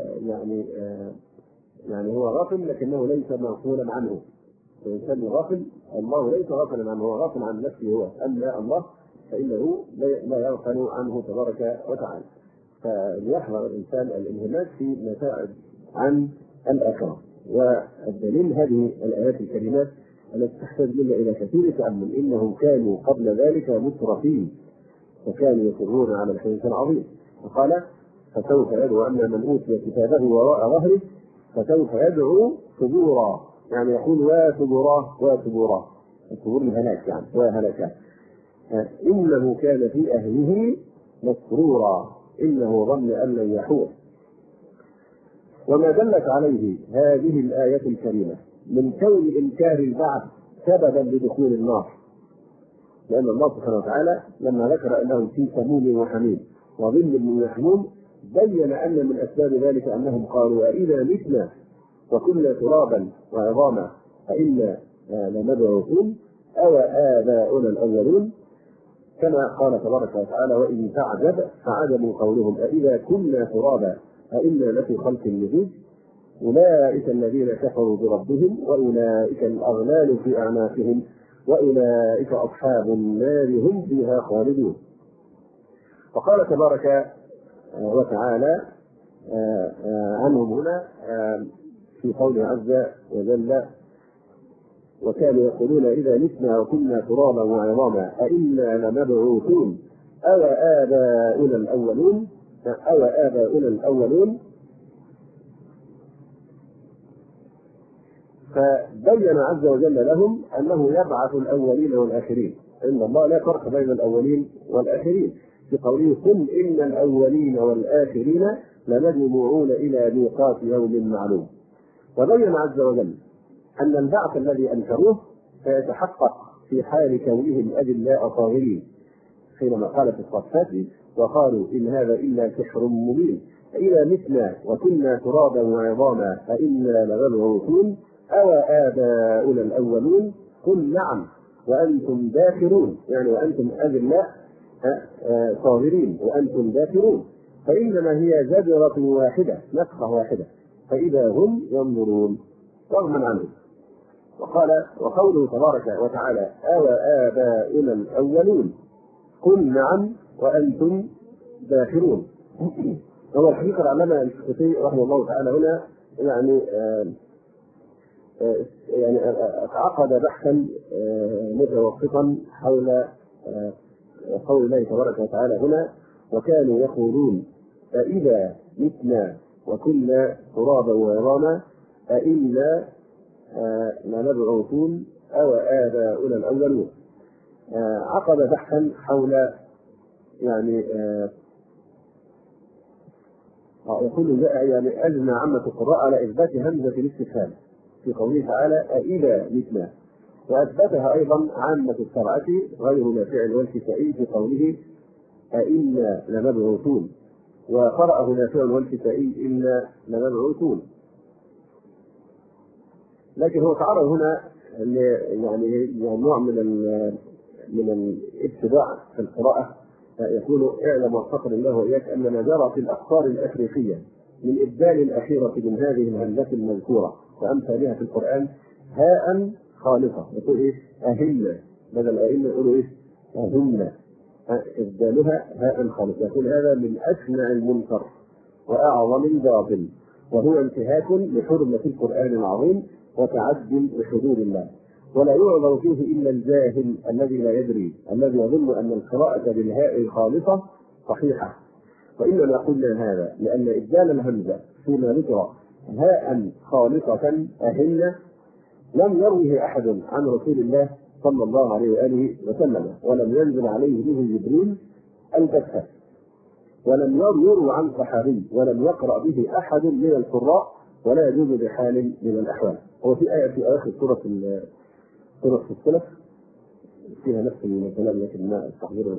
يعني هو غافل لكنه ليس مغفولا عنه. الإنسان غافل الله ليس غافلا عنه، هو غافل عن نفسه هو، أما الله فإنه لا يغفل عنه تبارك وتعالى. فليحذر الإنسان الانهماك في متاعب عن الآخرة. والدليل هذه الآيات الكريمات التي تحتاج منا إلى كثير تأمل إنهم كانوا قبل ذلك مسرفين وكانوا يصرون على الحنث العظيم. وقال فسوف يدعو أما من أوتي كتابه وراء ظهره فسوف يدعو ثبورا، يعني يقول وثبورا وثبورا، الثبور الهلاك يعني وهلكا. إنه كان في أهله مسرورا إنه ظن أن لن يحور. وما دلت عليه هذه الآية الكريمة من كون إنكار البعث سببا لدخول النار، لأن الله سبحانه وتعالى لما ذكر أنهم في سموم وحميم وظل من يحموم بين أن من أسباب ذلك أنهم قالوا أئذا متنا وكنا ترابا وعظاما أئنا لمبعوثون أو آباؤنا الأولون، كما قال تبارك وتعالى وإن تعجب فعجبوا قولهم أئذا كنا ترابا أئنا لفي خلق جديد أولئك الذين كفروا بربهم وأولئك الأغلال في أعناقهم وأولئك أصحاب النار هم فيها خالدون. وقال تبارك وتعالى عنهم هنا في قوله عز وجل وكانوا يقولون إذا متنا وكنا ترابا وعظاما أئنا لمبعوثون أو آباؤنا الأولون أو آباؤنا الأولون. فبين عز وجل لهم أنه يبعث الأولين والآخرين، إن الله لا فرق بين الأولين والآخرين في قوله قل إن الأولين والآخرين لمجموعون إلى ميقات يوم معلوم. وبين عز وجل أن البعث الذي أنكروه سيتحقق في حال كونهم أدلاء طاهرين، حينما قال في الصفات وقالوا إن هذا إلا سحر مبين إذا متنا وكنا ترابا وعظاما أئنا لمبعوثون أو آباؤنا الأولون قل نعم وأنتم داخرون، يعني وأنتم أدلاء طاهرين وأنتم داخرون، فإنما هي زجرة واحدة نفخة واحدة فإذا هم ينظرون رغما عنهم. وقال وقوله تبارك وتعالى أو آباؤنا الأولون قل نعم وأنتم داخلون. هو الحقيقة العلامة السكوتي رحمه الله تعالى هنا يعني عقد بحثا متوسطا حول قول الله تبارك وتعالى هنا وكانوا يقولون أإذا متنا وكنا ترابا وعظاما أإنا لمبعوثون أو آباؤنا الأولون. عقد بحثا حول يقول يعني أجمع عامة القراء على إثبات همزة الاستفهام في قوله تعالى أإذا متنا، وأثبتها أيضا عامة السبعة غير نافع والكسائي في قوله أإنا لمبعوثون، وقرأه نافع والكسائي إنا لمبعوثون. لكن هو تعرض هنا يعني نوع من الابتداع في القراءة، يقول اعلم وفقنا الله وإياك أننا جرى في الأقطار الأفريقية من إبدال الأخيرة من هذه الهمزة المذكورة وأمثالها في القرآن هاء خالصة، يقول إيه أهلنا بدل أهلنا يقولوا إيه أهلنا، إبدالها هاء خالصة. يقول هذا من أشنع المنكر وأعظم الباطل، وهو انتهاك لحرمة القرآن العظيم وتعد بحدود الله، ولا يعذر فيه إلا الجاهل الذي لا يدري الذي يظن أن القراءة بالهاء الخالصة صحيحة. وإنما قلنا هذا لأن إبدال الهمزة فيما ذكر هاء خالصة أهلنا لم يروه أحد عن رسول الله صلى الله عليه وآله وسلم، ولم ينزل عليه به جبريل البتة، ولم يروى عن صحابي، ولم يقرأ به أحد من القراء، ولا يجوز بحال من الأحوال. هو في آية في آخر سورة السلف فيها نفس الكلام لكن ما التحضير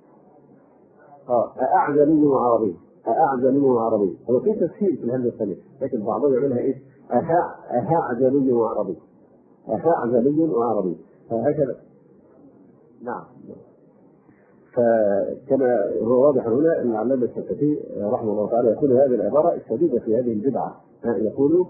أعجمي وعربي، أعجمي وعربي. هو في تسهيل في الهمزة الثانية، لكن بعضهم يعملها إيه أعجمي وعربي، أعجمي وعربي، فهكذا. نعم. فكما هو واضح هنا ان العلامة السكوتي رحمه الله تعالى يقول هذه العبارة الشديدة في هذه البدعة، يقول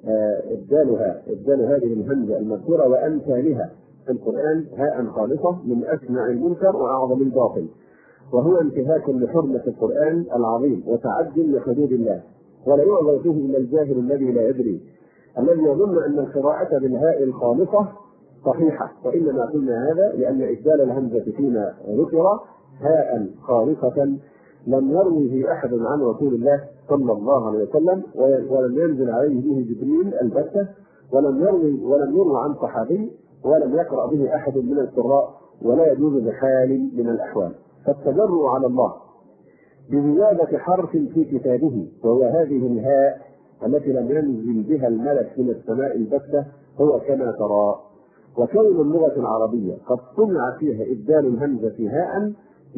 إبدال هذه الهمزة المذكورة وأمثالها في القرآن هاء خالصة من أشنع المنكر وأعظم الباطل، وهو انتهاك لحرمة القرآن العظيم وتعد لحدود الله، ولا يعذر فيه إلا الجاهل الذي لا يدري الذي يظن أن القراءة بالهاء الخالصة صحيحة. وإنما قلنا هذا لأن إبدال الهمزة فيما ذكر هاء خالصة لم يروه أحد عن رسول الله صلى الله عليه وسلم، ولم ينزل عليه به جبريل البتة، ولم يروى عن صحابي، ولم يقرأ به أحد من القراء، ولا يجوز بحال من الأحوال. فالتجرؤ على الله بزيادة حرف في كتابه وهو هذه الهاء التي لم ينزل بها الملك من السماء البتة هو كما ترى. وكون اللغة العربية قد صنع فيها إبدال الهمزة هاء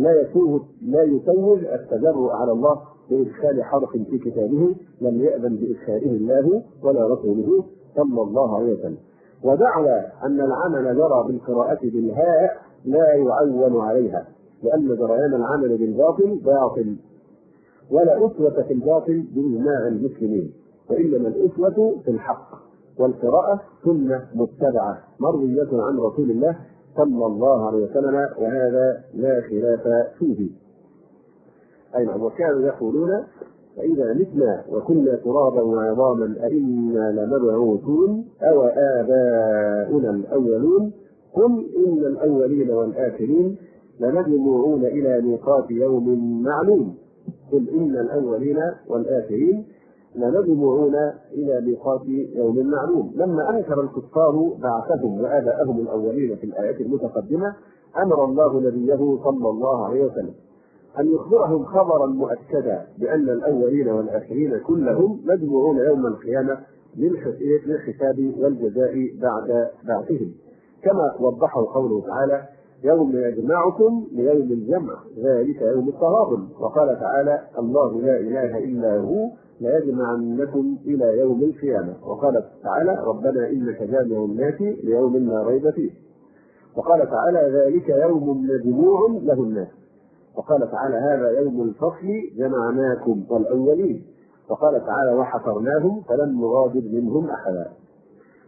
لا يسوغ التجرؤ على الله بإدخال حرف في كتابه لم يأذن بإدخاله الله ولا رسوله صلى الله عليه وسلم. ودعوى أن العمل جرى بالقراءة بالهاء لا يعول عليها، لأن جريان العمل بالباطل باطل، ولا أسوة في الباطل بإجماع المسلمين، وإنما الأسوة في الحق، والقراءة سنة متبعة مروية عن رسول الله صلى الله عليه وسلم، وهذا لا خلاف فيه. أي وكانوا يقولون فإذا متنا وكنا ترابا وعظاما أئنا لمبعوثون أو آباؤنا الأولون قل إن الأولين والآخرين لمجموعون إلى ميقات يوم معلوم. قل إن الأولين والآخرين لمجموعون إلى ميقات يوم معلوم. لما أنكر الكفار بعثهم وآباءهم الأولين في الآيات المتقدمة أمر الله نبيه صلى الله عليه وسلم أن يخبرهم خبرا مؤكدا بأن الأولين والآخرين كلهم مجموعون يوم القيامة للحساب والجزاء بعد بعثهم، كما وضحه قوله تعالى يوم يجمعكم ليوم الجمع ذلك يوم التغابن. وقال تعالى الله لا إله إلا هو ليجمعنكم إلى يوم القيامة. وقال تعالى ربنا إنك جامع الناس ليوم لا ريب فيه. وقال تعالى ذلك يوم مجموع له الناس. وقال تعالى هذا يوم الفصل جمعناكم والأولين. وقال تعالى وحشرناهم فلم نغادر منهم أحدا.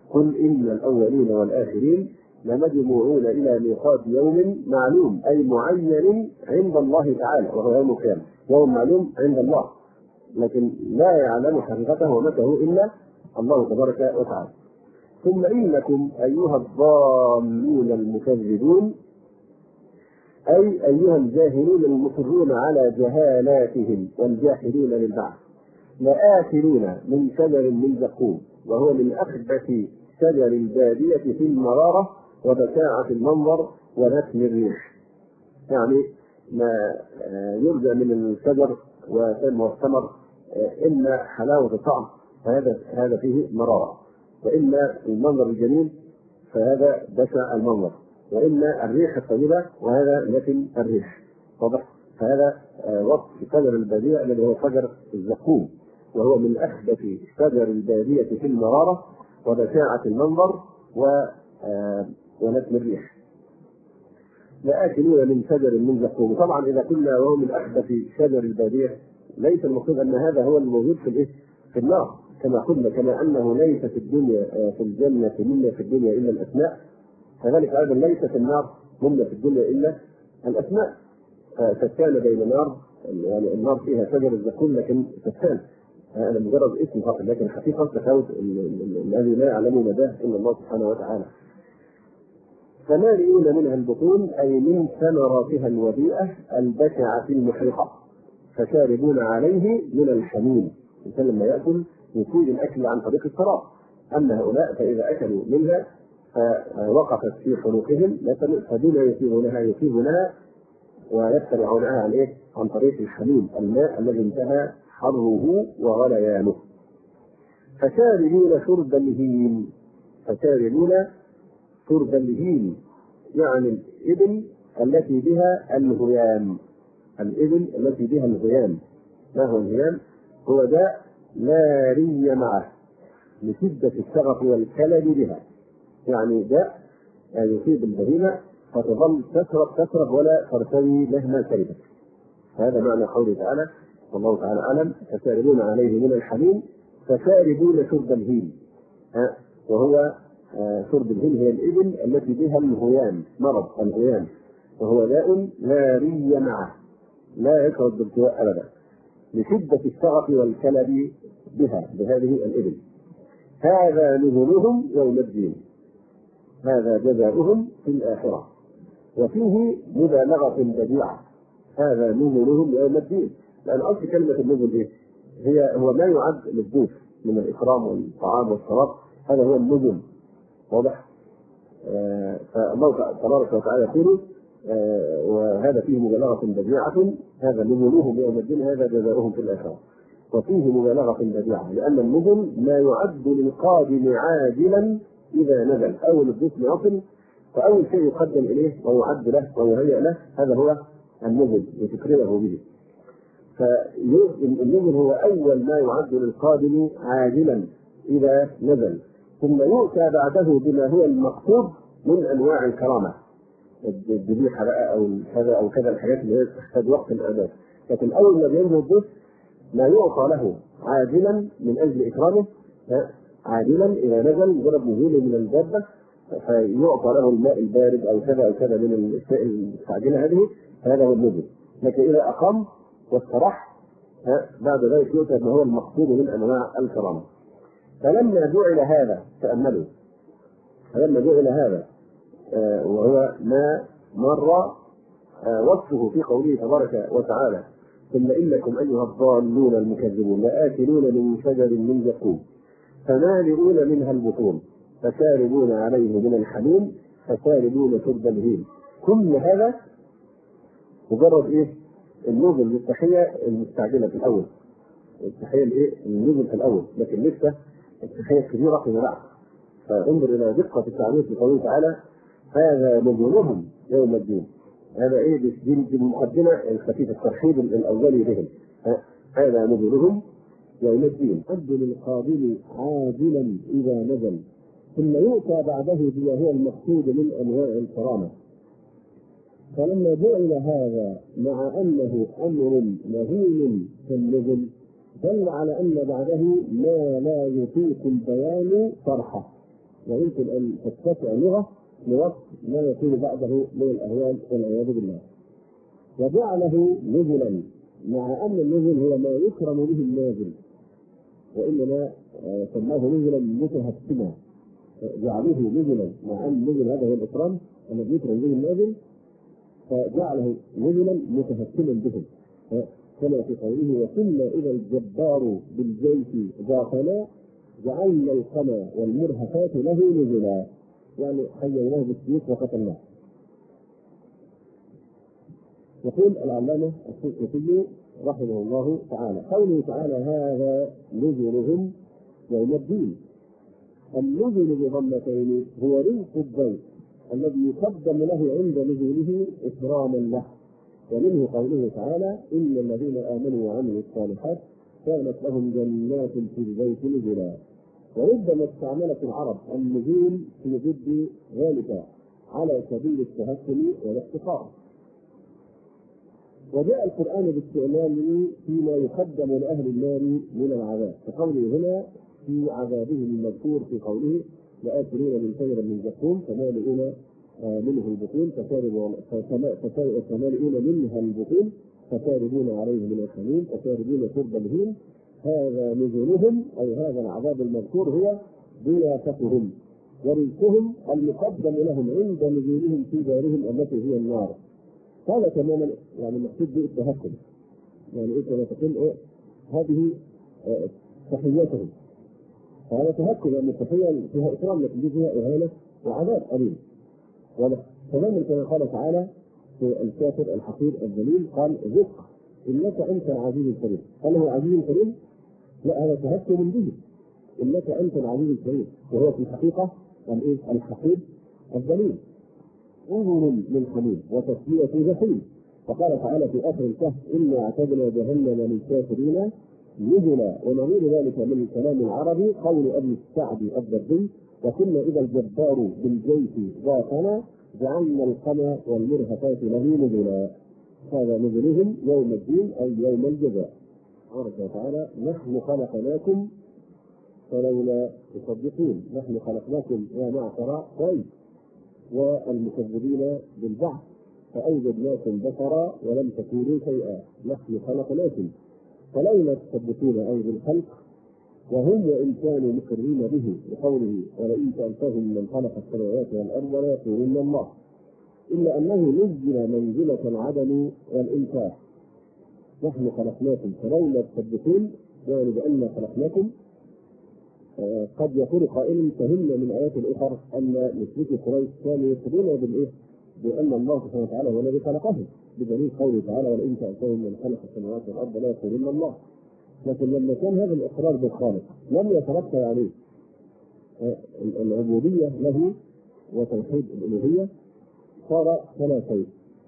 قل إن الأولين والآخرين لمجموعون إلى ميقات يوم معلوم، أي معين عند الله تعالى، وهو يوم القيامة، يوم معلوم عند الله، لكن لا يعلم حقيقته ومتى إلا الله تبارك وتعالى. ثم إنكم أيها الضالون المكذبون، أي أيها الجاهلون المصرون على جهالاتهم والجاحدون للبعث، لآكلون من شجر من زقوم، وهو من أخبث شجر البادية في المرارة وبشاعة المنظر ونتن الريح. يعني ما يرجى من الشجر والثمر إما حلاوة الطعم فهذا فيه مرارة، وإما المنظر الجميل فهذا بشع المنظر، وإما الريح الطيبة وهذا نتن الريح. واضح؟ فهذا وصف شجر البادية الذي هو شجر الزقوم، وهو من أخبث شجر البادية في المرارة وبشاعة المنظر ونتن الريح. لآكلون من شجر من زقوم. طبعا إذا قلنا وهو من أخبث شجر البادية ليس المقصود أن هذا هو الموجود في النار، كما قلنا كما أنه ليس في الدنيا في الجنة مما في الدنيا إلا الأسماء، كذلك أيضا ليس في النار مما في الدنيا إلا الأسماء. فتان بين نار، يعني النار فيها شجر الزقوم لكن فتان، هذا مجرد اسم فقط، لكن حقيقة تفاوت الذي لا يعلم مداه إلا الله سبحانه وتعالى. فمالئون منها البطون، أي من ثمراتها الوديئة البشعة المحرقة، فشاربون عليه من الحميم. الإنسان لما يأكل يكون الأكل عن طريق الشراب، أما هؤلاء فإذا أكلوا منها فوقفت في حلقهم فدون يصيبونها ويتبعونها عن طريق الحميم، الماء الذي انتهى حره وغليانه. فشاربون شرب الهيم، فشاربون شرب الهيم يعني الإبل التي بها الهيام، الإبل التي بها الهيام. ما هو الهيام؟ هو داء لا ري معه لشدة الشغف والكلب بها، يعني داء يصيب البهيمة فتظل تشرب ولا ترتوي مهما شربت. هذا معنى قوله تعالى والله تعالى أعلم فشاربون عليه من الحميم فشاربون شرب الهيم. وهو شرب الهيم هي الإبل التي بها الهيام، مرض الهيام، وهو داء لا ري معه لا يشرب بالتواء أبدا لشدة الشغف والكلب بها بهذه الإبل. هذا نزلهم يوم الدين، هذا جزاؤهم في الآخرة. وفيه مبالغة بديعة، هذا نزلهم يوم الدين، لأن أصل كلمة النزل هو ما يعد للضيوف من الإكرام والطعام والشراب، هذا هو النزل. واضح؟ فالله تبارك وتعالى يقول وهذا فيه مبالغة بديعة، هذا نزلهم يوم الدين هذا جزاؤهم في الآخرة. وفيه مبالغة بديعة لأن النزل ما يعد للقادم عاجلا إذا نزل، أو للضيف يصل فأول شيء يقدم إليه ويعد له ويهيأ له هذا هو النزل لتكرمه به. فالنزل هو أول ما يعد للقادم عاجلا إذا نزل، ثم يؤتى بعده بما هو المقصود من أنواع الكرامة، الذبيحة بقى أو كذا أو كذا، الحاجات اللي هي تحتاج وقت الإعداد. لكن أول ما بينزل الضيف ما يعطى له عاجلا من أجل إكرامه، عاجلا إذا نزل مجرد نزوله من الدابة فيعطى له الماء البارد أو كذا أو كذا من الأشياء المستعجلة هذه، هذا هو النزل. لكن إذا أقام واستراح بعد ذلك يؤتى ما هو المقصود من أنواع الكرامة. فلما جعل هذا، تأملوا، فلما جعل هذا وهو ما مر وصفه في قوله تبارك وتعالى ثم إنكم أيها الضالون المكذبون لآكلون من شجر من زقوم فمالئون منها البطون فشاربون عليه من الحميم فشاربون شرب الهيم. كل هذا مجرد النزل للتحية المستعجلة في الأول، التحية النزل في الأول، لكن لسه التحية الكبيرة في بعد. فانظر إلى دقة التعبير في قوله تعالى هذا نزلهم يوم الدين. هذا دي المقدمة الخفيفة الترحيب الأولي بهم. هذا نزلهم يوم الدين قد للقابل عاجلا إذا نزل، ثم يؤتى بعده بما هو المقصود من أنواع الكرامة. فلما جعل هذا مع أنه أمر مهين كالنزل دل على أن بعده ما لا يطيق البيان صرحه، ويمكن أن تتسع لغة لوقت ما يكون بعده من الأهوال والعياذ بالله. وجعله نزلا، مع أن النزل هو ما يكرم به النازل، وإنما سماه نزلا متهكما، جعله نزلا مع أن النزل هذا هو الإكرام الذي يكرم به النازل، فجعله نزلا متهكما بهم، كما في قوله وكنا إذا الجبار بالجيش ذاقنا جعلنا القمى والمرهفات له نزلا، يعني حييناه بالسيوف وقتلناه. يقول العلامة السيوطي رحمه الله تعالى قوله تعالى هذا نزلهم يوم الدين. النزل بضمتين هو رزق الضيف الذي يقدم له عند نزوله إكراما له، ومنه قوله تعالى إن الذين آمنوا وعملوا الصالحات كانت لهم جنات في البيت نزلا. وربما استعملت العرب النزول في ضد ذلك على سبيل التهكم والاحتقار. وجاء القرآن باستعماله فيما يقدم لأهل النار من العذاب، كقوله هنا في عذابهم المذكور في قوله لآكلون من خير من زقوم فمالئون منه البطون فمالئون منها البطون فشاربون عليه من الحميم فشاربون شرب الهيم. هذا نزلهم أي هذا العذاب المذكور هو ضيافتهم ورزقهم المقدم لهم عند نزولهم في دارهم التي هي النار. قال تماما يعني مقصود بالتهكم، يعني انت لا تقول هذه تحياتهم، فهذا تهكم لان التحيه فيها اكرام لكن فيها اهانه وعذاب اليم. تماما كما قال تعالى في الكافر الحقير الذليل قال ذق انك انت العزيز الكريم. هل هو عزيز كريم؟ لا، هذا تهكم به، انك انت العزيز الكريم، وهو في الحقيقه الحقير الذليل. انظر من حميم وتصفية جحيم. وقال تعالى في اخر الكهف انا اعتدنا جهنم للكافرين نزلا. ونظير ذلك من الكلام العربي قول ابي السعد الضبي وكنا اذا الجبار بالجيش ضاقنا جعلنا القمى والمرهفات له نزلا. هذا نزلهم يوم الدين اي يوم الجزاء. قال تعالى نحن خلقناكم فلولا تصدقون. نحن خلقناكم يا معشر قريش والمكذبين بالبعث فأوجدناكم بشرا ولم تكونوا شيئا نحن خلقناكم فلولا تصدقون أي بالخلق وهم وإن كانوا مقرين به بقوله ولئن سألتهم من خلق السماوات والأرض ليقولن الله. إلا أنه نزل منزلة العدم والإنكار. نحن خلقناكم فلولا تصدقون، يعني بأن خلقناكم. قد يقول قائل فهمنا من آيات الأخرى أن مشركي قريش كانوا يقولون بأن الله سبحانه وتعالى هو الذي خلقهم بدليل قوله تعالى ولئن سألتهم من خلق السماوات والأرض لا يقولون الله. لكن لما كان هذا الإقرار بالخالق لم يترتب عليه العبودية له وتوحيد الألوهية صار ثلاثين.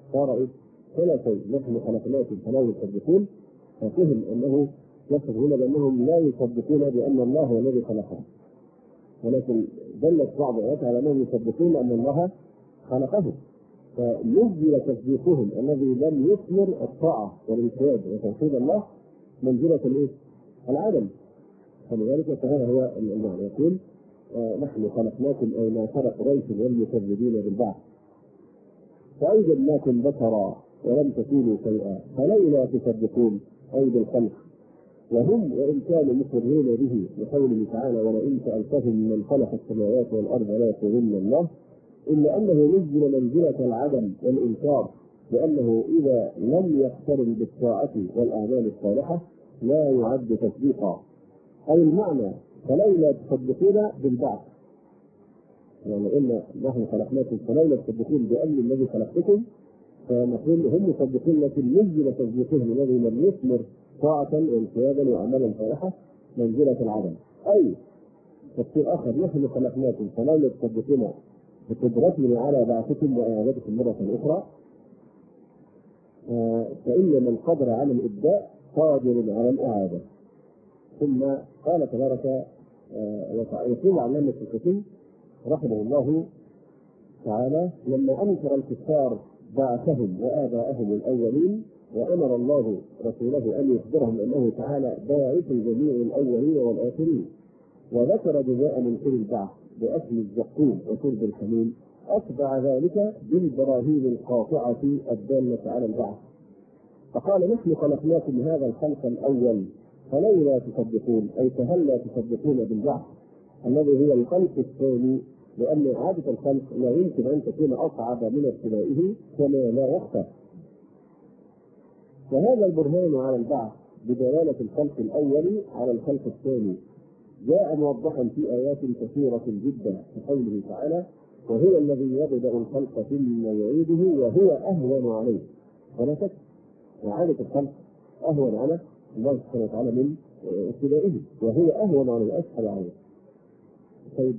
نحن خلقناكم فلا يصدقون، ففهم أنه يصف هنا بأنهم لا يصدقون بأن الله هو الذي خلقهم، ولكن دلت بعض الآيات على أنهم يصدقون أن الله خلقهم، فنزل تصديقهم الذي لم يثمر الطاعة والانقياد وتوحيد الله منزلة العدم. فلذلك فهذا هو المعنى. يقول نحن خلقناكم أي ما خلق قريش والمكذبين بالبعث فأوجدناكم بشرا ولم تكونوا شيئا فلولا تصدقون أي بالخلق وهم وإن كانوا مقرين به بقوله تعالى ولئن سألتهم من خلق السماوات والأرض لا يقولن الله. إلا أنه نزل منزلة العدم والإنكار لأنه إذا لم يقترن بالطاعة والأعمال الصالحة لا يعد تصديقا. أي المعنى فلولا تصدقون بالبعث، يعني إن نحن خلقناكم فلولا تصدقون بأن الذي خلقتكم، فنقول هم مصدقين لكن نزل تصديقهم الذي لم يثمر طاعة وانقيادا وعملا صالحا منزلة العدم. أي تفسير آخر نحن خلقناكم فلولا تصدقون بقدرتنا على بعثكم وإعادتكم مرة أخرى، فإن من قدر على الإبداء قادر على الإعادة. ثم قال تبارك وتعالى يقول علامة الحكيم رحمه الله تعالى لما أنكر الكفار بعثهم وآباءهم الأولين وأمر الله رسوله أن يخبرهم أنه تعالى باعث جميع الأولين والآخرين وذكر جزاء منكر البعث بأكل الزقوم وشرب الحميم، أتبع ذلك بالبراهين القاطعة الدالة على البعث، فقال نحن خلقناكم هذا الخلق الأول فلولا تصدقون، أي فهلا تصدقون بالبعث الذي هو الخلق الثاني، لأن إعادة الخلق لا يمكن أن تكون أصعب من ابتدائه كما لا يخفى. فهذا البرهان على البعث بدلالة الخلق الأول على الخلق الثاني جاء موضحا في آيات كثيرة جدا، كقوله تعالى وهو الذي يبدأ الخلق ثم يعيده وهو أهون عليه. فلا شك إعادة الخلق أهون على الله سبحانه وتعالى من ابتدائه، وهو أهون عليه أسهل عليه. طيب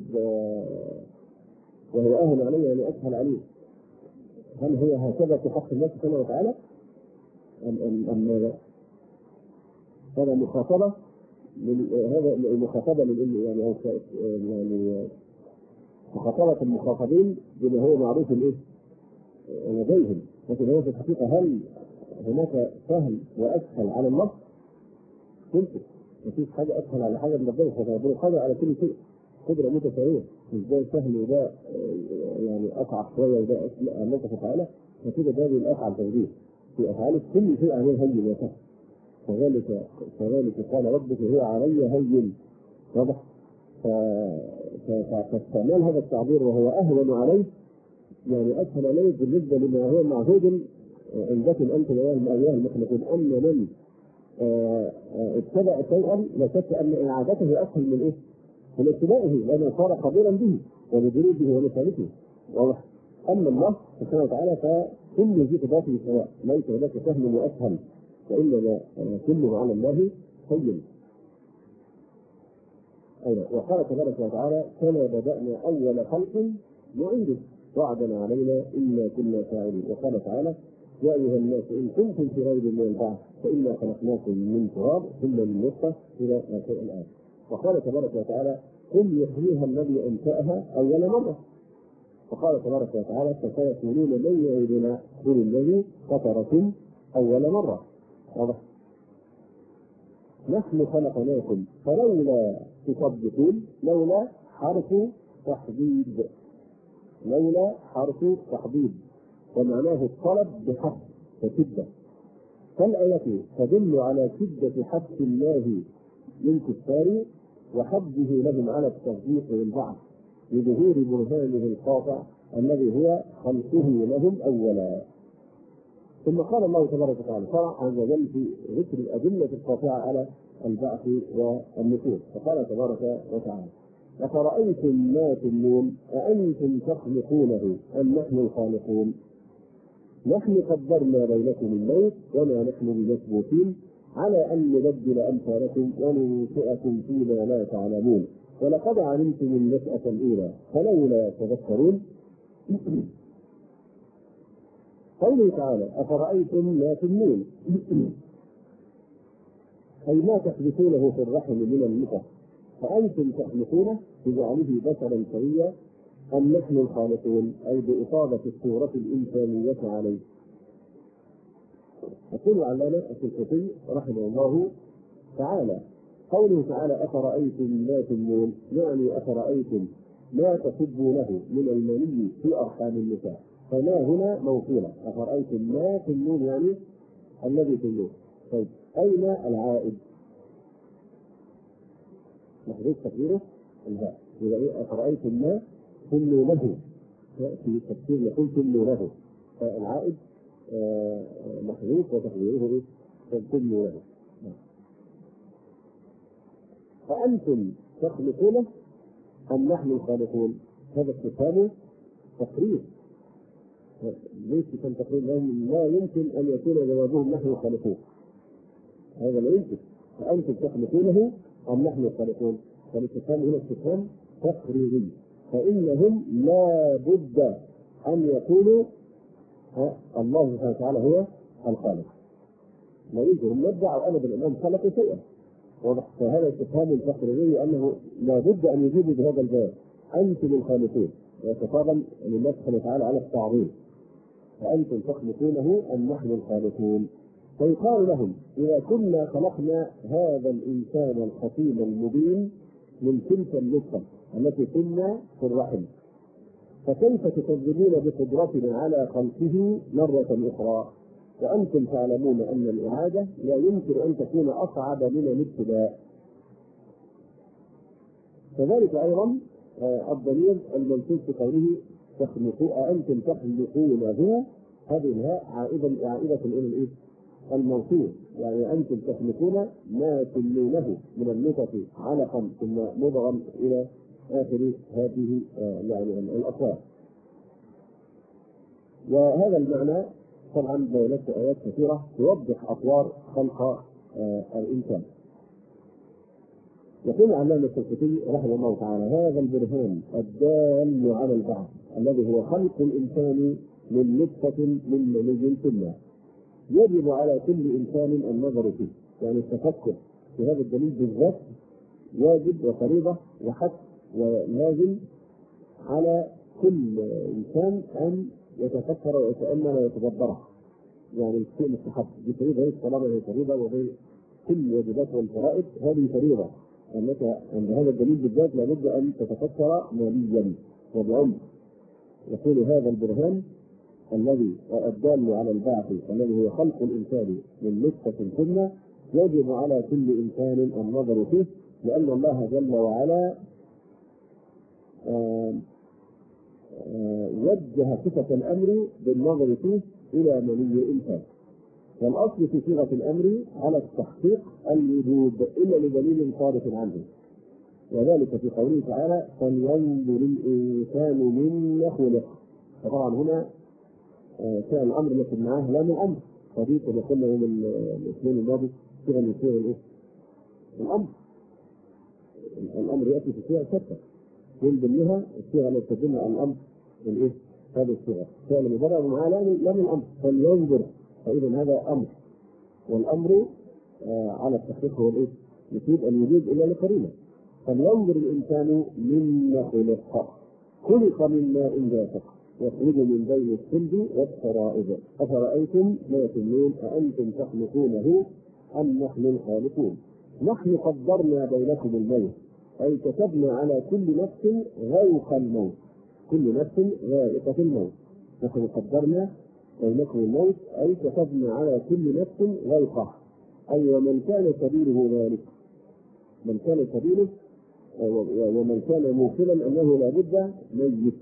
وهو أهون عليه يعني أسهل عليه، هل هو هكذا في حق الله سبحانه وتعالى أم ماذا؟ هذا مخاطبة هذا مخاطبة يعني مخاطبة المخاطبين بما هو معروف لديهم، لكن هو في الحقيقة هل هناك سهل وأسهل على الله؟ ممكن مفيش حاجة أسهل على حاجة من ربنا، فربنا قادر على كل شيء قدرة متساوية، مش ده سهل وده يعني أصعب شوية وده الله سبحانه وتعالى، فكده ده الأصعب تنزيل في أفعال كل شيء عليه هين وسهل. كذلك قال ربك هو علي هين، واضح؟ فاستعمال هذا التعبير وهو أهون عليه يعني أسهل عليه بالنسبة لما هو معهود عندكم أنتم أيها المخلوقون، أن من ابتدأ شيئا لا شك أن إعادته أسهل من من ابتدائه، لأنه صار خبيرا به وبجنوده ومسالكه، واضح؟ أما الله سبحانه وتعالى فكل ذي ذاته سواء، ليس هناك سهل وأسهل، وإنما كله على الله هين. أيضا وقال تبارك وتعالى كما بدأنا أول خلق نعيده وعدا علينا إنا كنا فاعلين. وقال تعالى يا أيها الناس إن كنتم في ريب من البعث فإنا خلقناكم من تراب ثم من نطفة إلى آخر الآية. وقال تبارك وتعالى قل يحييها الذي أنشأها أول مرة. وقال تبارك وتعالى فسيقولون من يعيدنا قل الذي فطركم أول مرة. واضح؟ نحن خلقناكم فلولا تصدقون، لولا حرف تحديد، لولا حرف تحديد ومعناه الطلب بحث وشدة، فالآية تدل على شدة حث الله للكفار وحثه لهم على التصديق والبعث لظهور برهانه القاطع الذي هو خلقه لهم أولا. ثم قال الله تبارك وتعالى شرع عز وجل في ذكر الأدلة القاطعة على البعث والنشور، فقال تبارك وتعالى أفرأيتم ما تمنون أأنتم تخلقونه أم نحن الخالقون نحن قدرنا بينكم الموت وما نحن بمثبوتين على أن نبدل أمثالكم وننشئكم فيما لا تعلمون ولقد علمتم النشأة الأولى فلولا تذكرون. قوله تعالى أفرأيتم ما تمنون أي ما تحدثونه في الرحم من النطفة فأنتم تخلقونه بجعله بشرا سويا أم نحن الخالقون أي بإصابة الصورة الإنسانية عليه. يقول العلامة السلفي رحمه الله تعالى قوله تعالى أفرأيتم ما تمنون يعني أفرأيتم ما تحبونه من المني في أرحام النساء، فما هنا موصولة أفرأيتم ما تمنون يعني الذي تمنون. طيب أين العائد؟ محذوف تقديره الباء، إذا أفرأيتم ما تمنونه في تفسير يقول تمنونه، فالعائد محذوف وتقديره تمنونه. فأنتم تخلقونه أم نحن الخالقون؟ هذا استفهام تقرير، ليس كان تقرير لهم لا يمكن أن يكون جوابهم نحن الخالقون، هذا لا يمكن. فأنتم تخلقونه أم نحن الخالقون؟ فالاستفهام هنا استفهام تقريري، فإنهم لا بد أن يقولوا الله سبحانه وتعالى هو الخالق، لا يمكن أن يدعوا أبدا أنهم خلقوا شيئا. فهذا استفهام تقريري أنه لا بد أن يجيبوا بهذا الجواب أنتم الخالقون، وخطابا لله سبحانه وتعالى على التعظيم فأنتم تخلقونه أم نحن الخالقون. فيقال لهم إذا كنا خلقنا هذا الإنسان الخطيب المبين من تلك النطفة التي كنا في الرحم، فكيف تكذبون بقدرتنا على خلقه مرة أخرى وأنتم تعلمون أن الإعادة لا يمكن أن تكون أصعب من الابتداء. كذلك أيضا الضمير المنصوص في قوله تخلقوا أأنتم تخلقونه، هذه الهاء عائدة إلى الموصول، يعني أنتم تخلقون ما تمنونه من النطف علقا ثم مضغا إلى آخر هذه يعني الأصوات. وهذا المعنى طبعا دولت آيات كثيرة توضح أطوار خلق الإنسان. يقول العلامة السلفي رحمه الله تعالى: هذا البرهان الدال على البعث الذي هو خلق الإنسان من نطفة من مني ثم يجب على كل إنسان النظر فيه، يعني التفكر في هذا الدليل بالذات واجب وفريضة وحث ولازم على كل إنسان أن يتفكر ويتأمل ويتدبره. يعني الشيء مستحب بفريضة طالما هي فريضة، وهي كل واجبات والفرائض هذه فريضة، أنك عند هذا الدليل بالذات لابد أن تتفكر ماليا وبعمق. يقول هذا البرهان الذي الدال على البعث الذي هو خلق الإنسان من نطفة ثم يجب على كل إنسان النظر فيه، لأن الله جل وعلا وجه صفة الأمر بالنظر فيه إلى مني الإنسان، والأصل في صيغة الأمر على التحقيق الوجوب إلا لدليل صارف عنه، وذلك في قوله تعالى: فلينظر الإنسان مما خلق. فطبعا هنا فعل الأمر التي معاه لام الأمر، فدي كما قلنا يوم الاثنين الماضي صيغة من صيغ الأمر يأتي في صيغ ستة، من ضمنها الصيغة التي تدل على الأمر هذه الصيغة فعل مضارع ومعاه لام الأمر، فلينظر، فإذا هذا أمر، والأمر على التحقيق هو يفيد الوجود إلا لقرينة. فلينظر الإنسان مما خلق من ماء دافق يخرج من بين الصلب والترائب أفرأيتم ما تمنون أأنتم تخلقونه أم نحن الخالقون. نحن قدرنا بينكم الموت، أي كتبنا على كل نفس ذائقة الموت، كل نفس ذائقة الموت. نحن قدرنا بينكم الموت أي كتبنا على كل نفس ذائقة، أي ومن كان سبيله ذلك، من كان سبيله ومن كان موصلا أنه لا بد ميت،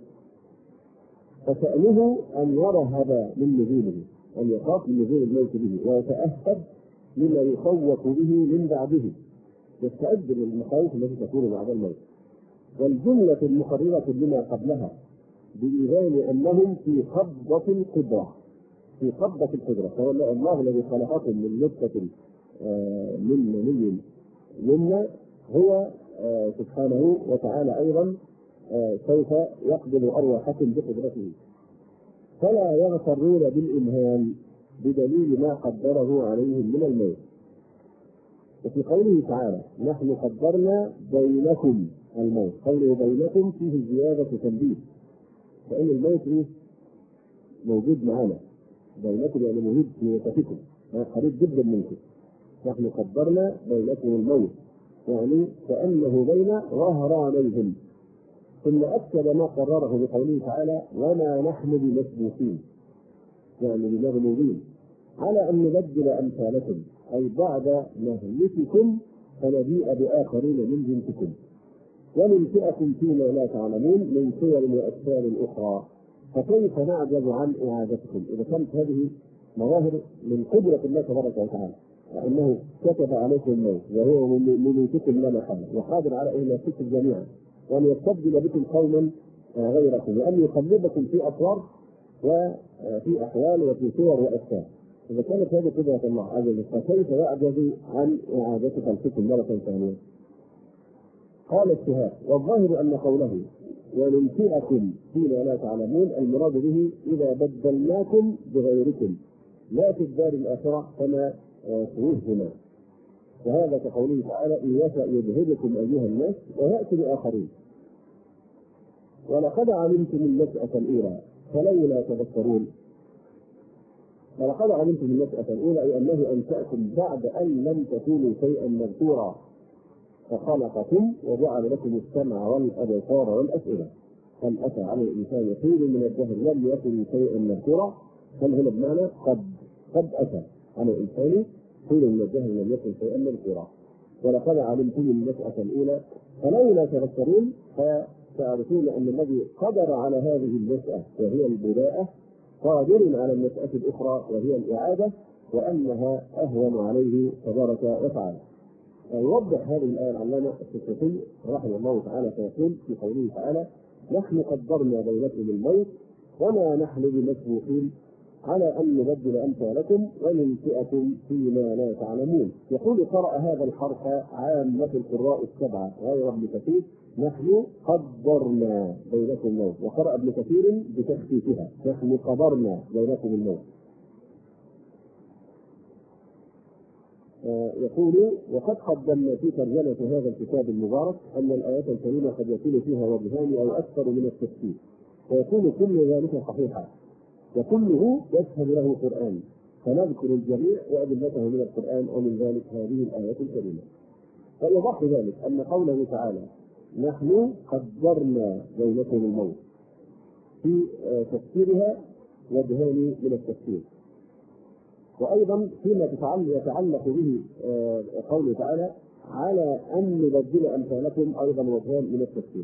فشأنه أن يرهب من نزوله، أن يخاف من نزول الموت به، ويتأهب لما يخوف به من بعده، يستعد للمخاوف التي تكون بعد الموت. والجملة المقررة لما قبلها بإيمان أنهم في قبضة القدرة، في قبضة القدرة، فهو الله الذي خلقكم من نطفة من مني يمنى، هو سبحانه وتعالى أيضا سوف يقبض أرواحكم بقدرته، فلا يغترون بالإمهال بدليل ما قدره عليهم من الموت. وفي قوله تعالى: نحن قدرنا بينكم الموت، قوله بينكم فيه زيادة تنبيه، فإن الموت موجود معنا، بينكم يعني موجود في وسطكم، قريب جدا منكم. نحن قدرنا بينكم الموت، يعني كأنه بين ظهرانيهم. ثم أكد ما قرره بقوله تعالى: وما نحن بمسبوقين، يعني بمغلوبين على أن نبدل أمثالكم، أي بعد مهلككم فنجيء بآخرين من جنسكم وننشئكم فيما لا تعلمون من صور وأشكال أخرى، فكيف نعجز عن إعادتكم إذا كانت هذه مظاهر من قدرة الله تبارك وتعالى، أنه كتب عليكم الموت وهو مميتكم لا محالة وقادر على إهلاككم جميعا، وأن يستبدل بكم قوما غيركم، وأن يقلبكم في أطوار وفي أحوال وفي صور وأشكال. إذا كانت هذه قدرة الله عز وجل فكيف يعجز عن إعادة خلقكم مرة ثانية؟ قال الشهاب: والظاهر أن قوله وننشئكم فيما لا تعلمون المراد به إذا بدلناكم بغيركم لا في الدار الآخرة كما سويهما، وهذا كقوله تعالى: إن يشأ يذهبكم أيها الناس ويأتي بآخرين. ولقد علمتم النشأة الأولى فلولا تذكرون. ولقد علمتم النشأة الأولى أي أنه أنشأكم بعد أن لم تكونوا شيئا مذكورا، فخلقكم وجعل لكم السمع والأبصار والأفئدة. هل أتى على الإنسان حين من الدهر لم يكن شيئا مذكورا؟ هل هنا بمعنى قد أتى على الإنسان حين من الدهر لم يكن شيئا مذكورا. ولقد علمتم النشأة الأولى فلولا تذكرون، فتعرفون أن الذي قدر على هذه النشأة وهي البداءة قادر على النشأة الأخرى وهي الإعادة، وأنها أهون عليه تبارك وتعالى. يوضح هذه الآية العلامة السيوطي رحمه الله تعالى فيقول في قوله تعالى: نحن قدرنا بينكم الموت وما نحن بمسبوقين على أن نبدل أمثالكم وننشئكم فيما لا تعلمون. يقول: قرأ هذا الحرف عامة القراء السبعة غير ابن كثير: نحن قدرنا بينكم الموت. وقرأ ابن كثير بتخفيفها: نحن قدرنا بينكم الموت. يقول: وقد قدمنا في ترجمة هذا الكتاب المبارك أن الآيات الكريمة قد يكون فيها وجهان أو أكثر من التفسير، ويكون كل ذلك صحيحا وكله يشهد له القرآن، فنذكر الجميع وأدلته من القرآن، ومن ذلك هذه الآيات الكريمة. فيوضح ذلك أن قوله تعالى: نحن قدرنا بينكم الموت، في تفسيرها وجهان من التفسير. وأيضا فيما يتعلق به قوله تعالى على أن نبدل أمثالكم أيضا وجهان من التفسير.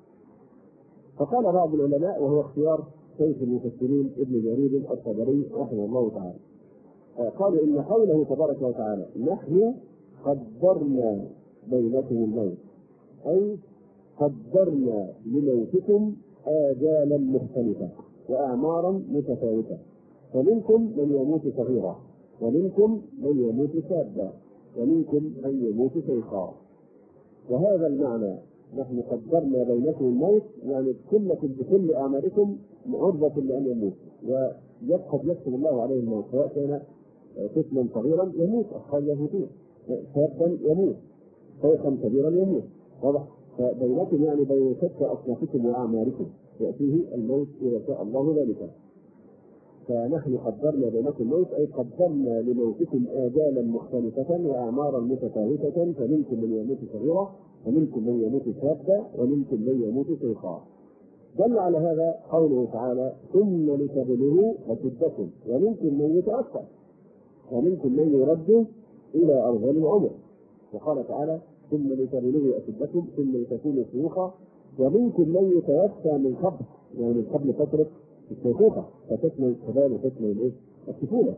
فقال بعض العلماء، وهو اختيار شيخ المفسرين ابن جرير الطبري رحمه الله تعالى، قالوا إن قوله تبارك وتعالى نحن قدرنا بينكم الموت، أي قدرنا لموتكم آجالا مختلفة وأعمارا متفاوتة، فمنكم من يموت صغيرا، ومنكم من يموت شابا، ومنكم من يموت شيخا. وهذا المعنى نحن قدرنا بينكم الموت، يعني كلكم بكل أعماركم عرضة لأن يموت، وقد يكتب الله عليه الموت، سواء كان طفلا صغيرا يموت، أطفال يموتون، شابا يموت، شيخا كبيرا يموت. واضح؟ فبينكم يعني بين شتى أصنافكم وأعماركم يأتيه الموت إذا شاء الله ذلك. فنحن قدرنا بينكم الموت، أي قدرنا لموتكم آجالا مختلفة وأعمارا متفاوتة، فمنكم من يموت صغيرا، ومنكم من يموت شابا، ومنكم من يموت شيخا. دل على هذا قوله تعالى: ثم لتبلغوا أشدكم، ومنكم من يتأخر، ومنكم من يرد إلى أرذل العمر. وقال تعالى: ثم لتبلغوا أشدكم، ثم لتكونوا شيوخا، ومنكم من يتوفى من قبل، يعني من قبل فترة الشيخوخة، فتكمل الشباب وتكمل الطفولة،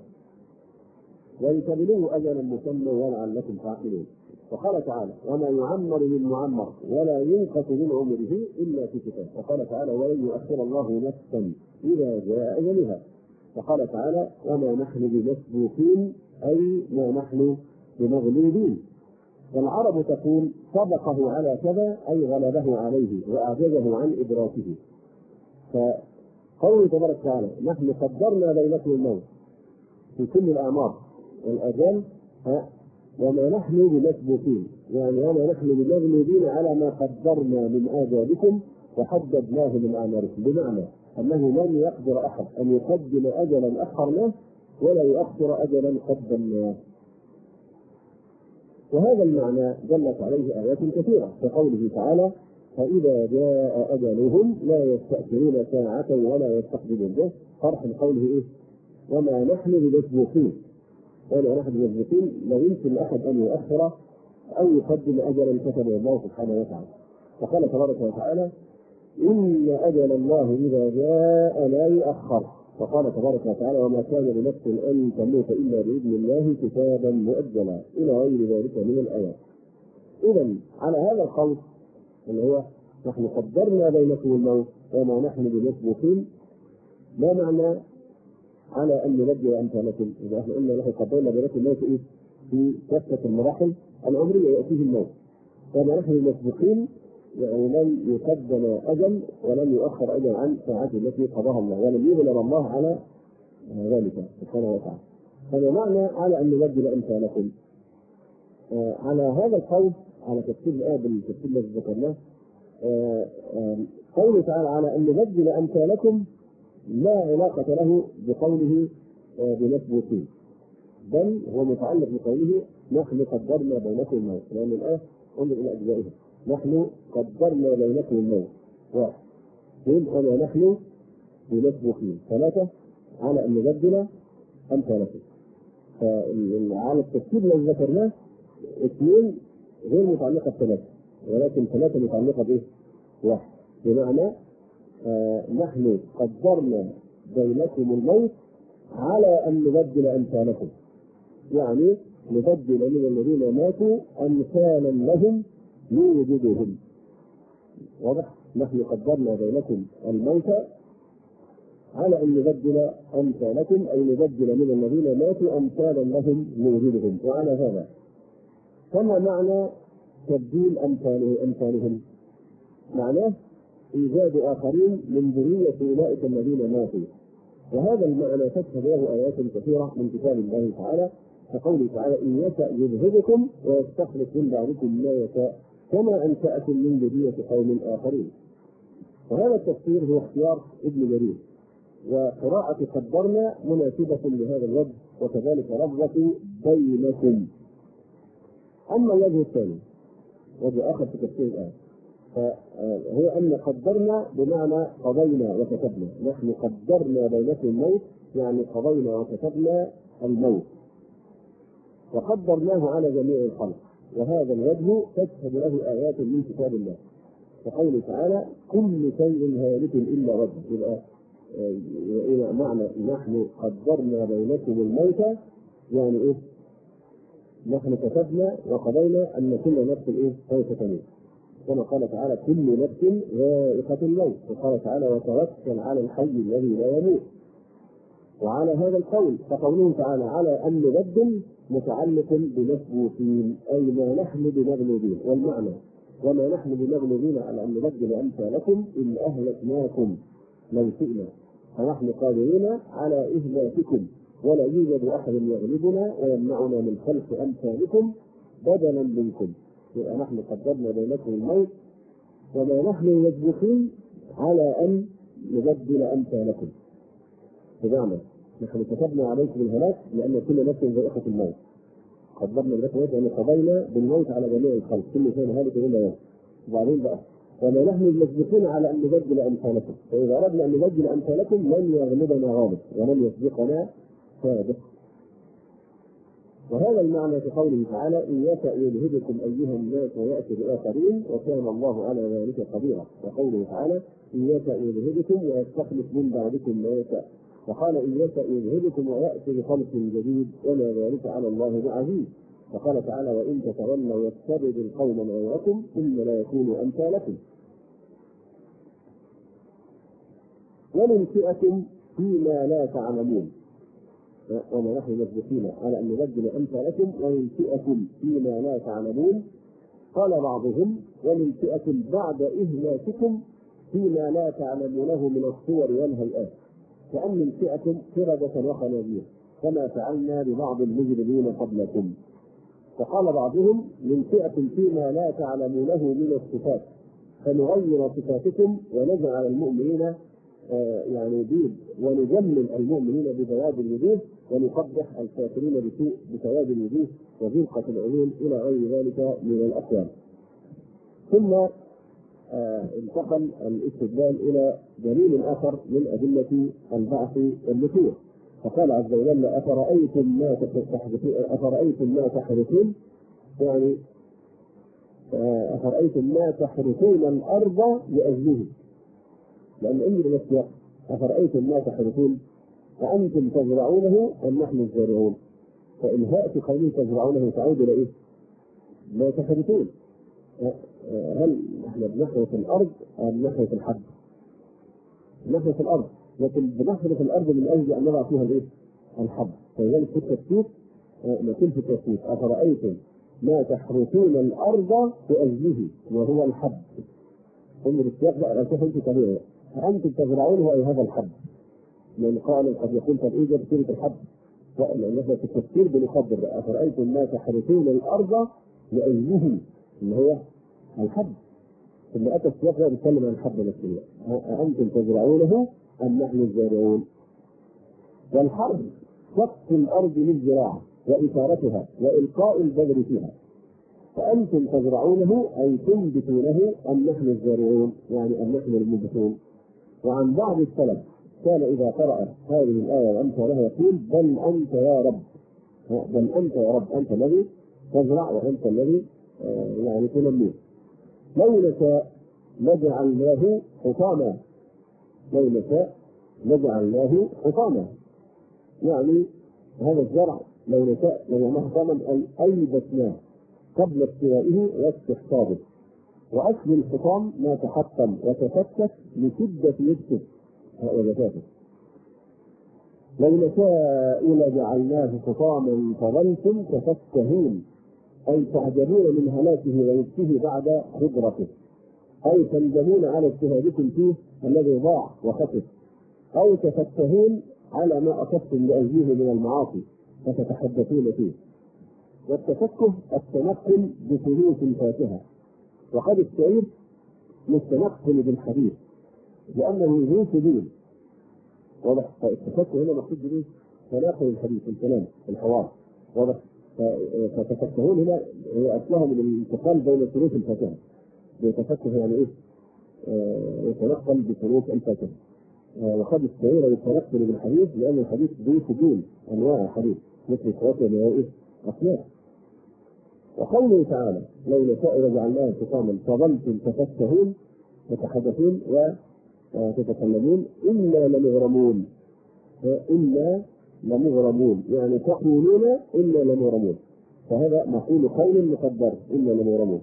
ولتبلغوا أجلا مسمى ولعلكم تعقلون. وقال تعالى: وما يعمر من معمر ولا ينقص من عمره إلا في كتاب. وقال تعالى: ولن يؤخر الله نفسا إذا جاء أجلها. وقال تعالى: وما نحن بمسبوقين، أي ما نحن بمغلوبين. والعرب تقول: سبقه على كذا، أي غلبه عليه وأعجزه عن إدراكه. فقوله تبارك وتعالى: نحن قدرنا بينكم الموت في كل الأعمار والأجال، وما نحن بمسبوقين، يعني وما نحن بمغلوبين على ما قدرنا من آجالكم وحددناه من أعماركم، بمعنى أنه لن يقدر أحد أن يقدم أجلا أخرناه ولا يؤخر أجلا قدمناه. وهذا المعنى دلت عليه آيات كثيرة، كقوله تعالى: فإذا جاء أجلهم لا يستأخرون ساعة ولا يستقدمون. به فرح قوله إيه؟ وما نحن بمسبوقين، ولا نحن بمسبوقين، لا يمكن لأحد أن يؤخر أو يقدم أجلا كتبه الله سبحانه وتعالى. وقال تبارك وتعالى: إن أجل الله إذا جاء لا يؤخر. وقال تبارك وتعالى: وما كان لنفس أن تموت إلا بإذن الله كتابا مؤجلا، إلى غير ذلك من الآيات. إذن على هذا القول اللي هو نحن قدرنا بينكم الموت وما نحن بمسبوقين، ما معنى على أن نبدأ أمثالكم؟ إذا احنا قلنا نحن قدرنا بينكم الموت إيه؟ في كافة المراحل العمرية يأتيه الموت، وما نحن بمسبوقين يعني لم يقدم أجل ولم يؤخر أجل عن ساعته التي قضاها الله، ولم يغلب الله على ذلك سبحانه وتعالى. هذا معنى على أن نبدل أمثالكم. على هذا القول، على تفسير الآية بالتفسير الذي ذكرناه، قوله تعالى على أن نبدل أمثالكم لا علاقة له بقوله بمسبوقين، بل هو متعلق بقوله نحن قدرنا بينكم الموت، لأن الآية انظر إلى أجزائها. نحن قدرنا بينكم الموت. واحد. اثنين، وما نحن بمسبوقين. ثلاثة، على أن نبدل أمثالكم. فعلى التفسير الذي ذكرناه اثنين غير متعلقة بثلاثة، ولكن ثلاثة متعلقة بإيه؟ واحد. بمعنى نحن قدرنا بينكم الموت على أن نبدل أمثالكم، يعني نبدل من الذين ماتوا أمثالا لهم نوجدهم. واضح؟ نحن قدرنا بينكم الموت على أن نبدل أمثالكم، أي نبدل من الذين ماتوا أمثالا لهم نوجدهم. وعلى هذا فما معنى تبديل أمثالهم؟ معناه إيجاد آخرين من ذرية أولئك الذين ماتوا. وهذا المعنى تشهد له آيات كثيرة من كتاب الله تعالى، كقوله تعالى: إن يشأ يذهبكم ويستخلف من بعدكم ما يشاء كما أنشأكم من ذرية قوم آخرين. وهذا التفسير هو اختيار ابن جرير، وقراءة قدرنا مناسبة لهذا الوجه، وكذلك لفظة بينكم. أما الوجه الثاني وجه آخر في تفسير الآية فهو أن قدرنا بمعنى قضينا وكتبنا. نحن قدرنا بينكم الموت، يعني قضينا وكتبنا الموت وقدرناه على جميع الخلق. وهذا الوجه تشهد له آيات من كتاب الله، وقوله تعالى: كل شيء هالك إلا وجهه. يبقى إلى معنى نحن قدرنا بينكم الموت، يعني إيه؟ نحن كتبنا وقضينا أن كل نفس إيه؟ سوف تموت، كما قال تعالى: كل نفس ذائقة الموت. وقال تعالى: وتوكل على الحي الذي لا يموت. وعلى هذا القول فقوله تعالى على أن نبدل متعلق بمسبوقين، أي ما نحن بمغلوبين. والمعنى: وما نحن بمغلوبين على أن نبدل أمثالكم إن أهلكناكم لو شئنا، فنحن قادرين على إهلاككم ولا يوجد أحد يغلبنا ويمنعنا من خلق أمثالكم بدلا منكم. يبقى نحن قدرنا بينكم الموت وما نحن مسبوقين على أن نبدل أمثالكم. بمعنى نحن كتبنا عليكم الهلاك لأن كل نفس ذائقة الموت. قدرنا بينكم الموت يعني قضينا بالموت على جميع الخلق، كل شيء هالك إلا وجهه. وبعدين بقى: وما نحن مسبوقين على أن نبدل أمثالكم، فإذا أردنا أن نبدل أمثالكم لن يغلبنا غالب ولن يسبقنا سابق. وهذا المعنى في قوله تعالى: إن يشأ يذهبكم أيها الناس ويأتي بآخرين وكان الله على ذلك قديرا. وقوله تعالى: إن يشأ يذهبكم ويستخلف من بعدكم ما يشاء. وقال: إن يشأ يذهبكم ويأتي بخلق جديد وما ذلك على الله بعزيز. وقال تعالى: وإن تتولوا يستبدل قوما غيركم ثم لا يكونوا أمثالكم. وننشئكم فيما لا تعلمون. وما نحن مسبوقين على أن نبدل أمثالكم وننشئكم فيما لا تعلمون. قال بعضهم: وننشئكم بعد إهلاككم فيما لا تعلمونه من الصور والهيئات، كأن ننشئكم قردة وخنازير كما فعلنا ببعض المجرمين قبلكم. فقال بعضهم: ننشئكم فيما لا تعلمونه من الصفات، فنغير صفاتكم ونجعل المؤمنين يعني بيض، ونجمل المؤمنين ببياض الوجوه، ونقبح الكافرين بسوء بسواد الوجوه وزرقة العيون، إلى غير ذلك من الأقوال. ثم انتقل الاستدلال إلى دليل آخر من أدلة البعث والنشور، فقال عز وجل: أفرأيتم ما تحرثون، يعني أفرأيتم ما تحرثون الأرض لأجله. لأن أمر الأشياء: أفرأيتم ما تحرثون أأنتم تزرعونه أم نحن الزارعون؟ فإنهاء في قوله تزرعونه تعود إلى إيه؟ ما تحرثون. هل نحن بنحرث الأرض أم نحرث الحب؟ نحرث الأرض، لكن بنحرث الأرض من أجل أن نضع فيها الإيه؟ الحب. فلذلك في التفسير نقول في التفسير: أفرأيتم ما تحرثون الأرض لأجله وهو الحب. أمر السياق بقى لا تفهم في طبيعه: أنتم تزرعونه أي هذا الحب. من قال قد يكون قد إيجاد سيرة الحب، لأن في التفسير بنقدر: أفرأيتم ما تحرثون الأرض لأجله اللي هو الحب. ثم أتى السياق لا يتكلم عن الحب نفسه: أنتم تزرعونه أم نحن الزارعون؟ والحرب شق الأرض للزراعة وإثارتها وإلقاء البذر فيها. فأنتم تزرعونه أي تنبتونه أم نحن الزارعون، يعني أم نحن المنبتون. وعن بعض السلف كان إذا قرأ هذه الآية وأمثالها يقول بل أنت يا رب، بل أنت يا رب، أنت الذي تزرع وأنت الذي يعني تنميه. لو نشاء لجعلناه حطاما، لو نشاء لجعلناه حطاما، يعني هذا الزرع لو نشاء لجعلناه حطاما أي أيبسناه قبل استوائه واستحصاده. وأصل الحطام ما تحطم وتفتت لشدة يبسه وجفافه. لو نشاء لجعلناه حطاما فظلتم تفكهون أي تعجبون من هلاكه ويبسه بعد خضرته، أي تندمون على اجتهادكم فيه الذي ضاع وخسف، أو تفكهون على ما أصبتم لأجله من المعاصي فتتحدثون فيه. والتفكه التنقل بثلوث الفاكهة، وقد استعير للتنقل بالحديث لأنه ذو سبيل. واضح؟ فالتفكه هنا مقصود به تناقل الحديث، الكلام، الحوار. واضح؟ فتفكهون هنا هي أصلها من الانتقال بين ثلوث الفاكهة. يتفكه يعني إيه؟ يتنقل بثلوث الفاكهة. وقد استعير للتنقل بالحديث لأن الحديث ذو سبيل، أنواع الحديث مثل الفواكه اللي أصناف. وقوله تعالى لو نشاء لجعلناه حطاما فظلتم تفكهون تتحدثون وتتكلمون إنا لمغرمون، إنا لمغرمون يعني تقولون إنا لمغرمون، فهذا مقول قول مقدر إنا لمغرمون.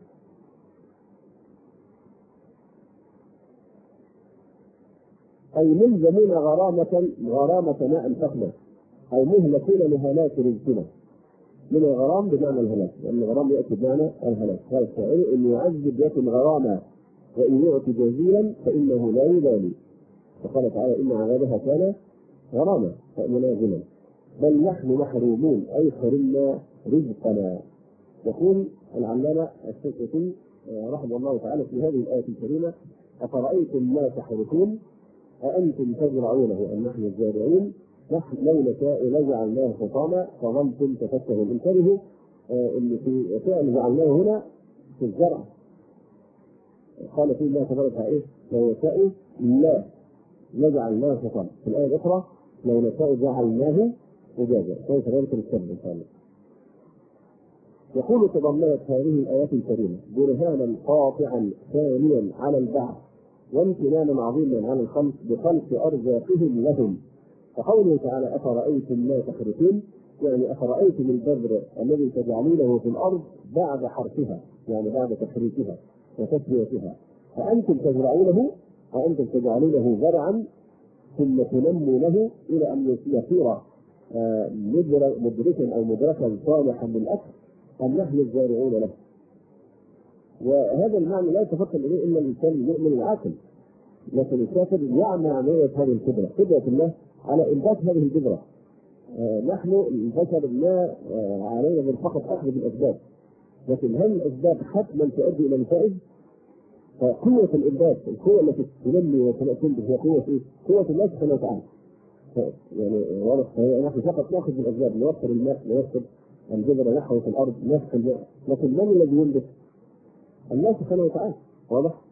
أي ملزمون غرامة ماء فخمة، أو مهلكون لهلاك رزقنا. من الغرام بمعنى الهلاك، لأن الغرام يأتي بمعنى الهلاك. قال الشاعر إن يعذب يكن غراما وإن يعطي جزيلا فإنه لا يبالي. فقال تعالى إن عذابها كان غراما فمنازلا. بل نحن محرومون أي حرمنا رزقنا. يقول العلامة السكوتي رحمه الله تعالى في هذه الآية الكريمة أفرأيتم ما تحرثون أأنتم تزرعونه أم نحن الزارعون نحن لو نشاء لجعلناه حطاما فظلتم تفكهون. انتبهوا ان في فعل جعلناه هنا في الزرع. قال فيه الله تبارك وتعالى لو نشاء لا لجعلناه حطاما. في الآية الأخرى لو نشاء جعلناه أجاجا. كيف ذلك الكلام إن شاء الله. يقول تضمنت هذه الآيات الكريمة برهانا قاطعا ثانيا على البعث وامتنانا عظيما على الخلق بخلق أرزاقهم لهم. فقوله تعالى أفرأيتم ما تحرثون يعني أفرأيتم البذر الذي تجعلونه في الأرض بعد حرثها، يعني بعد تحريثها وتسويتها، فأنتم تزرعونه وأنتم تجعلونه زرعا ثم تنمونه إلى أن يصير مدركا أو مدركا صالحا للأكل أم نحن الزارعون له. وهذا المعنى لا يتفكر إليه إلا الإنسان المؤمن العاقل، لكن الكافر يعمى عملية هذه القدرة، قدرة الله على إنبات هذه البذرة. نحن البشر لا علينا من فقط أخذ بالأسباب، لكن هل الأسباب حتما تؤدي إلى نتائج؟ قوة الإنبات، القوة التي تنمي وتنمي هي قوة إيه؟ قوة الله سبحانه وتعالى. يعني واضح نحن فقط نأخذ بالأسباب، نوصل الماء، نوصل البذرة نحو في الأرض، نسقي الماء، لكن من الذي ينبت؟ الله سبحانه وتعالى. واضح؟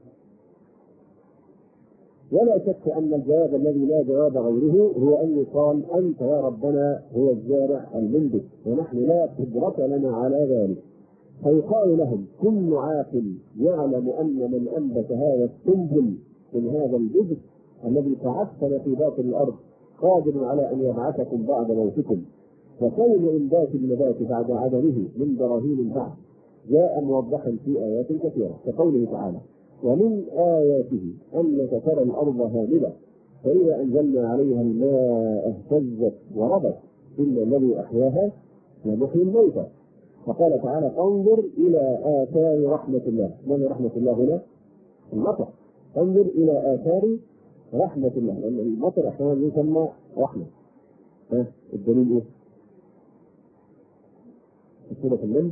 ولا شك أن الجواب الذي لا جواب غيره هو أن يقال أنت يا ربنا هو الزارع المنبت ونحن لا قدرة لنا على ذلك. فيقال لهم كل عاقل يعلم أن من أنبت هذا السنبل من هذا الجزء الذي تعفن في باطن الأرض قادر على أن يبعثكم بعد موتكم. وكون إنبات النبات بعد عدمه من براهين البعث جاء موضحا في آيات كثيرة كقوله تعالى ومن آياته أنك ترى الأرض هامدة فإذا أنزلنا عليها الماء اهتزت وربت إن الذي أحياها لمحيي الموتى. فقال تعالى انظر إلى آثار رحمة الله. من رحمة الله هنا؟ المطر. انظر إلى آثار رحمة الله، لأن المطر أحيانا يسمى رحمة. الدليل إيه؟ في سورة النمل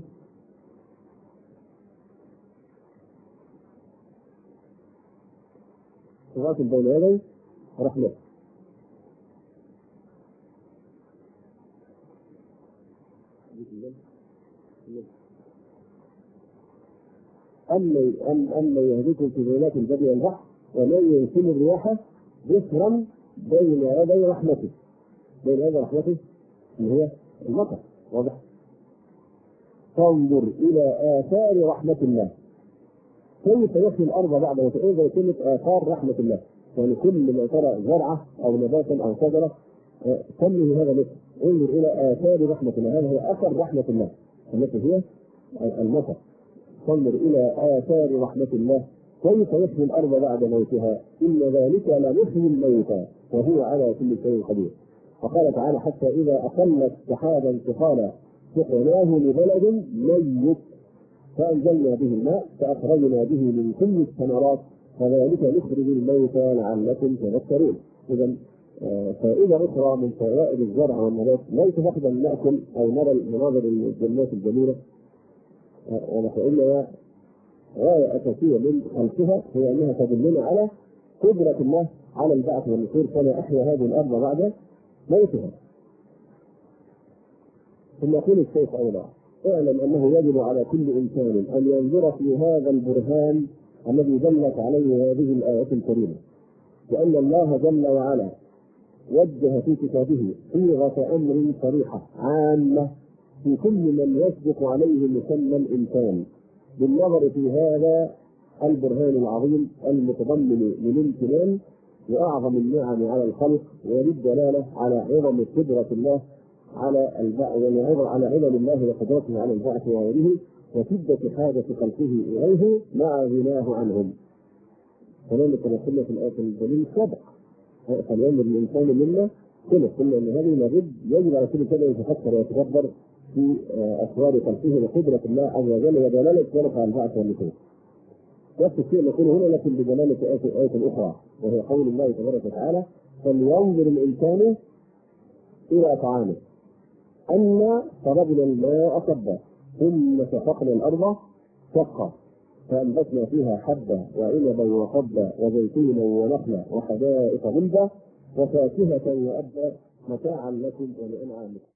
صراط بين يدي رحمة. أن يهديكم في ظلمات البر والبحر ومن يرسل الرياح بشرا بين يدي رحمته. بين يدي رحمته اللي هي المطر، واضح؟ فانظر إلى آثار رحمة الله كيف يحيي الأرض بعد موتها. إذا كلمة آثار رحمة الله يعني كل ما ترى زرعة أو نباتا أو شجرة سميه هذا مثل. انظر إلى آثار رحمة الله، هذا هو أثر رحمة الله التي هي المطر. فانظر إلى آثار رحمة الله كيف يحيي الأرض بعد موتها إن ذلك لمحيي الموتى وهو على كل شيء قدير. وقال تعالى حتى إذا أقلت سحابا ثقالا سقناه لبلد ميت فأنزلنا به الماء فأخرجنا به من كل الثمرات كذلك نخرج الموتى لعلكم تذكرون. إذا فائدة أخرى من فوائد الزرع والنبات ليس فقط أن نأكل أو نرى المناظر الجنات الجميلة، وإنما غاية أساسية من خلقها هي أنها تدلنا على قدرة الله على البعث والنشور كما أحيا هذه الأرض بعد موتها. ثم يقول الشيخ أيضا اعلم أنه يجب على كل إنسان أن ينظر في هذا البرهان الذي دلت عليه هذه الآيات الكريمة، لأن الله جل وعلا وجه في كتابه صيغة أمر صريحة عامة في كل من يسبق عليه مسمى الإنسان بالنظر في هذا البرهان العظيم المتضمن للامتنان وأعظم النعم على الخلق وللدلالة على عظم قدرة الله على البعث على عظم الله وقدرته على البعث وغيره وشدة حاجة خلقه إليه مع غناه عنهم. كما قلنا في الآية الدليل السابق فلينظر الإنسان منا قلنا أن هذه المجد يجب على كل شيء يتفكر ويتدبر في أسرار خلقه وقدرة الله عز وجل ودلالة ذلك على البعث والنشور. نفس الشيء نقول هنا لكن بدلالة آية أخرى وهي قول الله تبارك وتعالى فلينظر الإنسان إلى طعامه أن صببنا الماء صبا ثم شققنا الأرض شقا فأنبتنا فيها حبا وعنبا وقبا وزيتونا ونخلا وحدائق غلبا وفاكهة وأبا متاعا لكم ولأنعامكم.